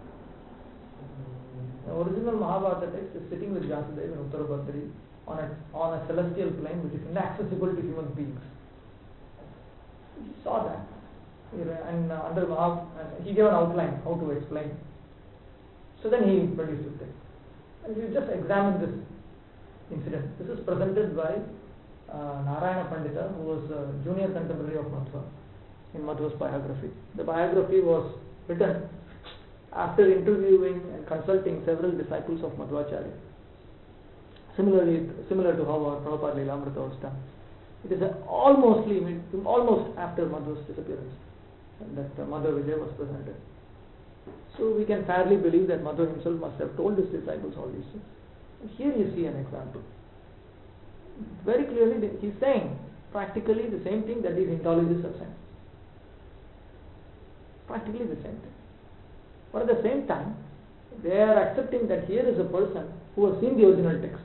[SPEAKER 1] The original Mahabharata text is sitting with Vyasadeva in Uttarabhadri on a, on a celestial plane which is inaccessible to human beings. He saw that. And uh, under Maha, uh, he gave an outline how to explain. So then he produced this text. And if you just examine this incident, this is presented by uh, Narayana Pandita, who was a junior contemporary of Madhva, in Madhva's biography. The biography was written after interviewing and consulting several disciples of Madhvacharya. Similarly, similar to how our Prabhupada Lilamrita was done. It is almost, almost after Madhva's disappearance that uh, Madhva Vijay was presented. So we can fairly believe that Madhva himself must have told his disciples all these things. And here you see an example. Very clearly he is saying practically the same thing that these Indologists are saying. Practically the same thing. But at the same time, they are accepting that here is a person who has seen the original text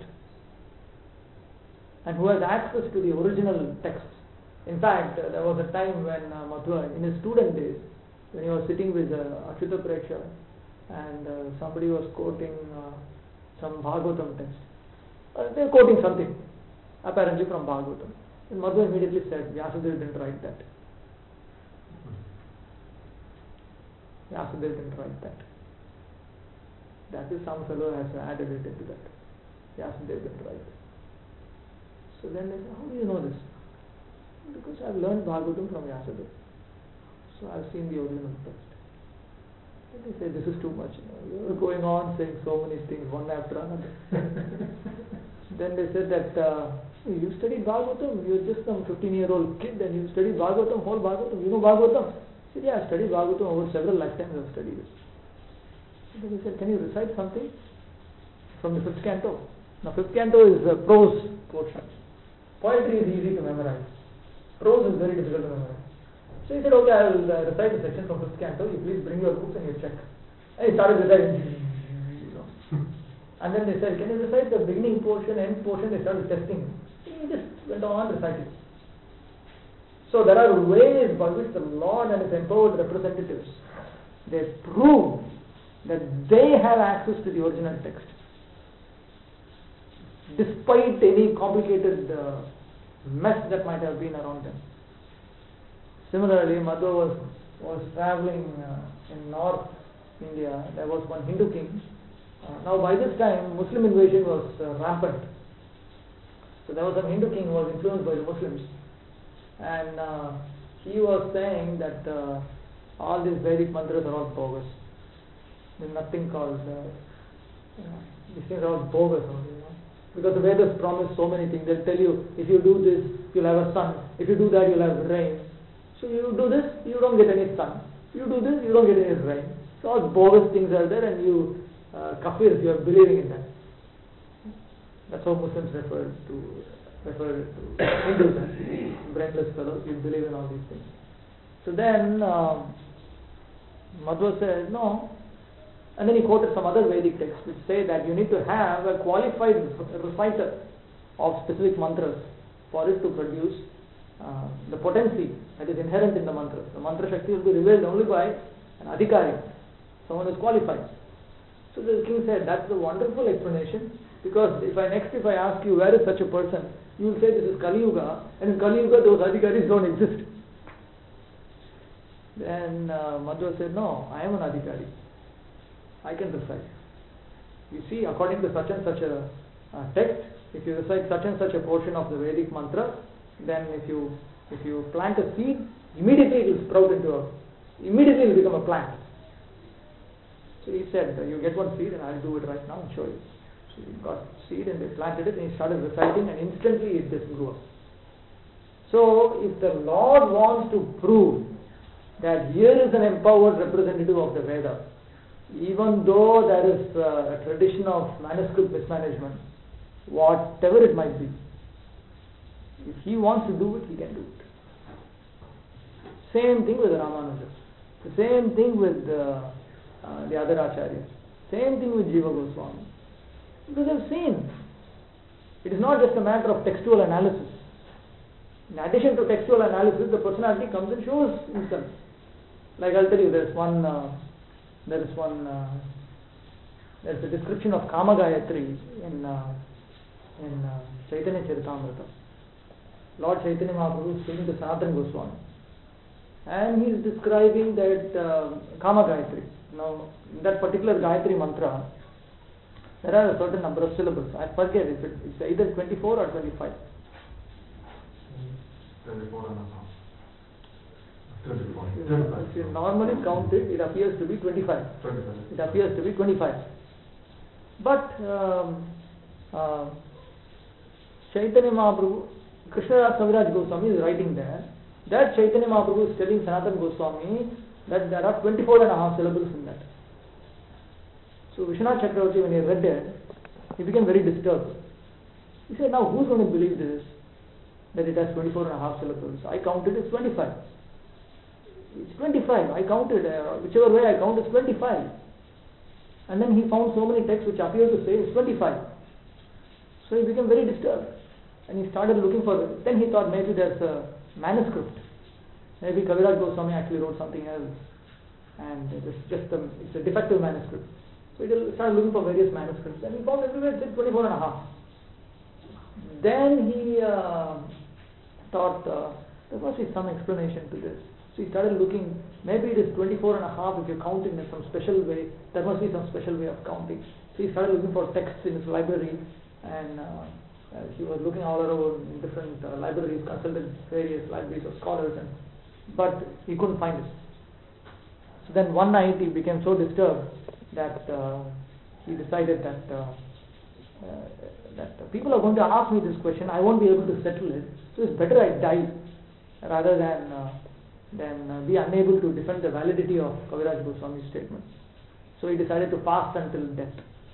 [SPEAKER 1] and who has access to the original texts. In fact, uh, there was a time when uh, Madhva, in his student days, when he was sitting with uh, Achyuta Preksha and uh, somebody was quoting uh, some Bhagavatam text. Uh, they were quoting something, apparently from Bhagavatam. And Madhva immediately said, Vyasadeva didn't write that. Vyasadeva didn't write that. That is, some fellow has added it into that. Vyasadeva didn't write it. So then they say, how do you know this? Because I have learned Bhagavatam from Vyasadeva. So I have seen the original text. And they say, this is too much. You know, you're going on saying so many things, one after another. Then they said that, uh, you studied Bhagavatam, you're just some fifteen year old kid and you studied Bhagavatam, whole Bhagavatam, you know Bhagavatam? I said, yeah, I studied Bhagavatam over several lifetimes, I've studied it. Then he said, can you recite something from the fifth canto? Now fifth canto is a prose portion. Poetry is easy to memorize. Prose is very difficult to memorize. So he said, okay, I will uh, recite a section from fifth canto, you please bring your books and you check. And he started reciting. You know. And then they said, can you recite the beginning portion, end portion? They started testing. He just went on reciting. So there are ways by which the Lord and His empowered representatives, they prove that they have access to the original text, despite any complicated uh, mess that might have been around them. Similarly, Madhva was, was traveling uh, in North India. There was one Hindu king. Uh, now by this time, Muslim invasion was uh, rampant. So there was a Hindu king who was influenced by the Muslims. And uh, he was saying that uh, all these Vedic mantras are all bogus. There's nothing called, uh, you know, these things are all bogus only, you know. Because the Vedas promise so many things. They'll tell you, if you do this, you'll have a son. If you do that, you'll have rain. So you do this, you don't get any sun. You do this, you don't get any rain. So all bogus things are there and you, uh, kafirs, you are believing in that. That's how Muslims refer to, refer to Hindus as brainless fellows. You believe in all these things. So then, um, Madhva said, no. And then he quoted some other Vedic texts which say that you need to have a qualified reciter of specific mantras for it to produce uh, the potency that is inherent in the mantra. The mantra Shakti will be revealed only by an adhikari, someone who is qualified. So the king said, that's a wonderful explanation, because if I next if I ask you where is such a person, you will say this is Kali Yuga, and in Kali Yuga those adhikaris don't exist. Then uh, Madhva said, no, I am an adhikari. I can recite. You see, according to such and such a uh, text, if you recite such and such a portion of the Vedic mantra, then if you if you plant a seed Immediately it will sprout into a, immediately it will become a plant. So he said, you get one seed and I'll do it right now and show you. So he got seed and they planted it and he started reciting and instantly it just grew up. So if the Lord wants to prove that here is an empowered representative of the Veda, even though there is a tradition of manuscript mismanagement, whatever it might be, if he wants to do it, he can do it. Same thing with the Ramanuja. The same thing with uh, uh, the other acharyas. Same thing with Jiva Goswami. Because I've seen, it is not just a matter of textual analysis. In addition to textual analysis, the personality comes and shows himself. Like I'll tell you, there's one, uh, there is one, uh, there's a description of Kama Gayatri in uh, in uh, Chaitanya Charitamrita. Lord Chaitanya Mahaprabhu is speaking to Sanatana Goswami, and he is describing that uh, Kama Gayatri. Now, in that particular Gayatri mantra, there are a certain number of syllables. I forget if it, it's either twenty-four or twenty-five.
[SPEAKER 4] twenty-four and a half. twenty-four.
[SPEAKER 1] If you, if you normally count it, it appears to be twenty-five.
[SPEAKER 4] twenty-five.
[SPEAKER 1] It appears to be twenty-five. But um, uh, Chaitanya Mahaprabhu, Krishnadas Kaviraj Goswami is writing there that Chaitanya Mahaprabhu is telling Sanatana Goswami that there are twenty-four and a half syllables in that. So Vishwanath Chakravarti, when he read it, he became very disturbed. He said, now who's going to believe this? That it has twenty-four and a half syllables. I counted it's twenty-five. It's twenty-five. I counted, uh, whichever way I count, it's twenty-five. And then he found so many texts which appear to say it's twenty-five. So he became very disturbed. And he started looking for it. Then he thought maybe there's a manuscript. Maybe Kaviraj Goswami actually wrote something else. And it's just a, it's a defective manuscript. So he started looking for various manuscripts. And he found everywhere it said twenty-four and a half. Then he uh, thought uh, there must be some explanation to this. So he started looking, maybe it is twenty-four and a half if you're counting in some special way. There must be some special way of counting. So he started looking for texts in his library, and uh, uh, he was looking all around in different uh, libraries, consulted various libraries of scholars, and but he couldn't find it. So then one night he became so disturbed that uh, he decided that uh, uh, that people are going to ask me this question, I won't be able to settle it, so it's better I die rather than uh, than uh, be unable to defend the validity of Kaviraj Goswami's statements. So he decided to fast until death.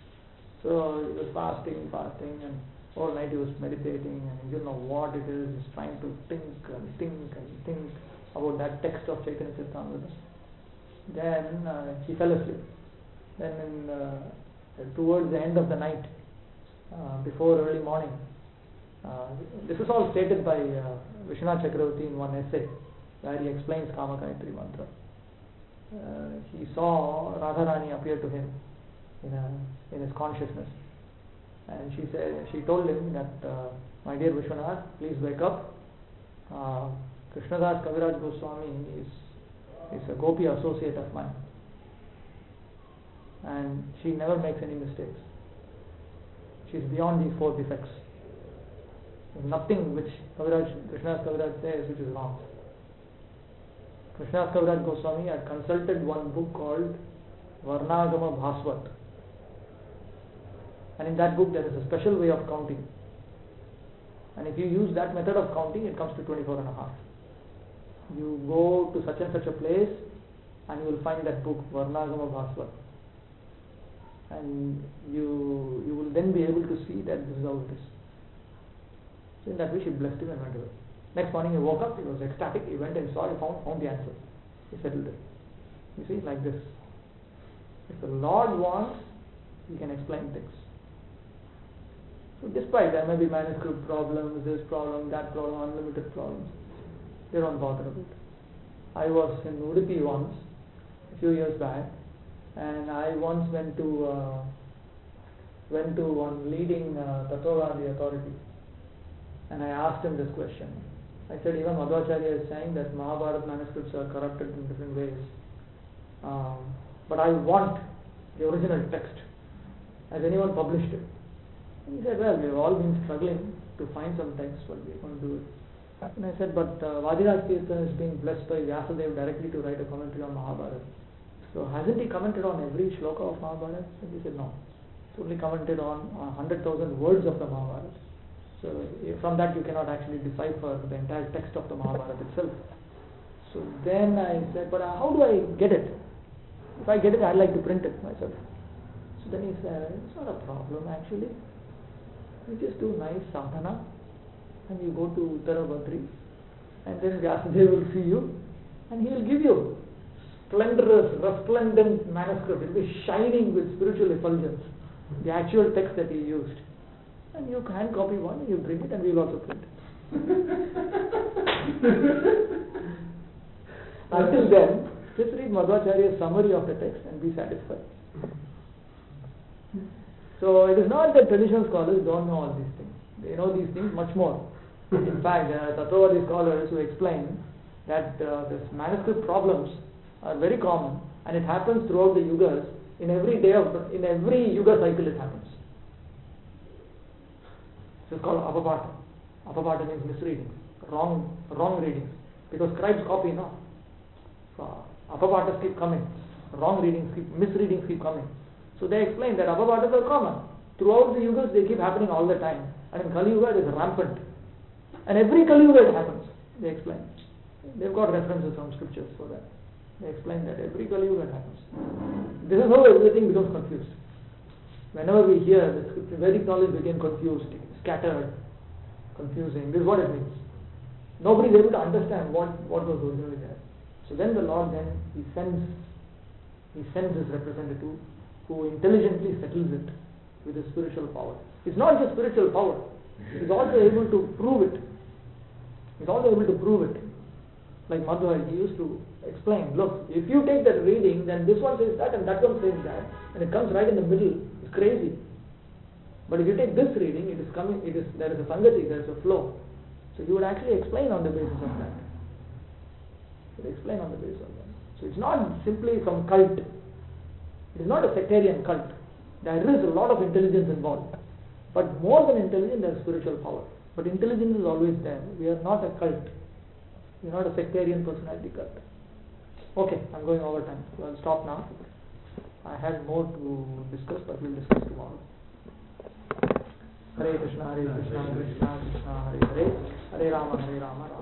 [SPEAKER 1] So he was fasting, fasting, and all night he was meditating, and he didn't know what it is. He's trying to think and think and think about that text of Chaitanya Charitamrita. Then uh, he fell asleep. Then in, uh, towards the end of the night, uh, before early morning, uh, this is all stated by uh, Vishwanath Chakravarti in one essay where he explains Kama Gayatri mantra. Uh, he saw Radharani appear to him in, a, in his consciousness, and she said, she told him that, uh, my dear Vishwanath, please wake up. Uh, Krishnadas Kaviraj Goswami is, is a Gopi associate of mine, and she never makes any mistakes. She's beyond these four defects. There's nothing which Kaviraj, Krishnadas Kaviraj says which is wrong. Krishnadas Kaviraj Goswami had consulted one book called Varnagama Bhaswat, and in that book there is a special way of counting, and if you use that method of counting, it comes to twenty-four and a half. You go to such and such a place and you will find that book Varnagama Bhaswat, and you you will then be able to see that this is how it is. So in that way she blessed him and went away. Next morning he woke up, he was ecstatic, he went and saw, he found, found the answer. He settled it. You see, like this. If the Lord wants, He can explain things. So despite there may be manuscript problems, this problem, that problem, unlimited problems, they don't bother about it. I was in Udupi once, a few years back, and I once went to uh, went to one leading uh, Tattvavadi authority, and I asked him this question. I said, even Madhvacharya is saying that Mahabharata manuscripts are corrupted in different ways, um, but I want the original text. Has anyone published it? And he said, well, we've all been struggling to find some text, but we're going to do it. And I said, but uh, Vadiraj Tirtha is being blessed by Vyasadeva directly to write a commentary on Mahabharata. So hasn't he commented on every shloka of Mahabharata? And he said, no. He's only commented on one hundred thousand words of the Mahabharata. So if from that you cannot actually decipher the entire text of the Mahabharata itself. So then I said, but how do I get it? If I get it, I'd like to print it myself. So then he said, it's not a problem actually. You just do nice sadhana and you go to Uttarabhadri and then Vyasadeva will see you and he will give you splendorous, resplendent manuscript. It will be shining with spiritual effulgence, the actual text that he used. And you can copy one and you bring it and we will also print it. Until then, just read Madhvacharya's summary of the text and be satisfied. So it is not that traditional scholars don't know all these things. They know these things much more. In fact, there are Tattvavadi scholars who explain that uh, this manuscript problems are very common and it happens throughout the yugas. In every day of, in every yuga cycle it happens. This is called apapata. Apapata means misreadings, wrong, wrong readings. Because scribes copy now. So apapatas keep coming, wrong readings, keep, misreadings keep coming. So they explain that apapatas are common. Throughout the yugas they keep happening all the time. And in Kali Yuga it is rampant. And every Kali Yuga it happens, they explain. They've got references from scriptures for that. They explain that every Kali Yuga it happens. This is how everything becomes confused. Whenever we hear the scripture, Vedic knowledge became confused, scattered, confusing. This is what it means. Nobody is able to understand what, what was originally there. So then the Lord then, He sends, He sends His representative who intelligently settles it with His spiritual power. It's not just spiritual power. He's also able to prove it. He's also able to prove it. Like Madhva, he used to explain, look, if you take that reading, then this one says that and that one says that, and it comes right in the middle. It's crazy. But if you take this reading, it is coming, it is there is a sangati, there is a flow. So he would actually explain on the basis of that. He would explain on the basis of that. So it's not simply some cult. It is not a sectarian cult. There is a lot of intelligence involved. But more than intelligence, there is spiritual power. But intelligence is always there. We are not a cult. We are not a sectarian personality cult. Okay, I'm going over time. So I'll stop now. I had more to discuss, but we'll discuss tomorrow. Hare Krishna, Hare Krishna, Krishna Krishna, Hare Hare, Hare Rama, Hare Rama, Rama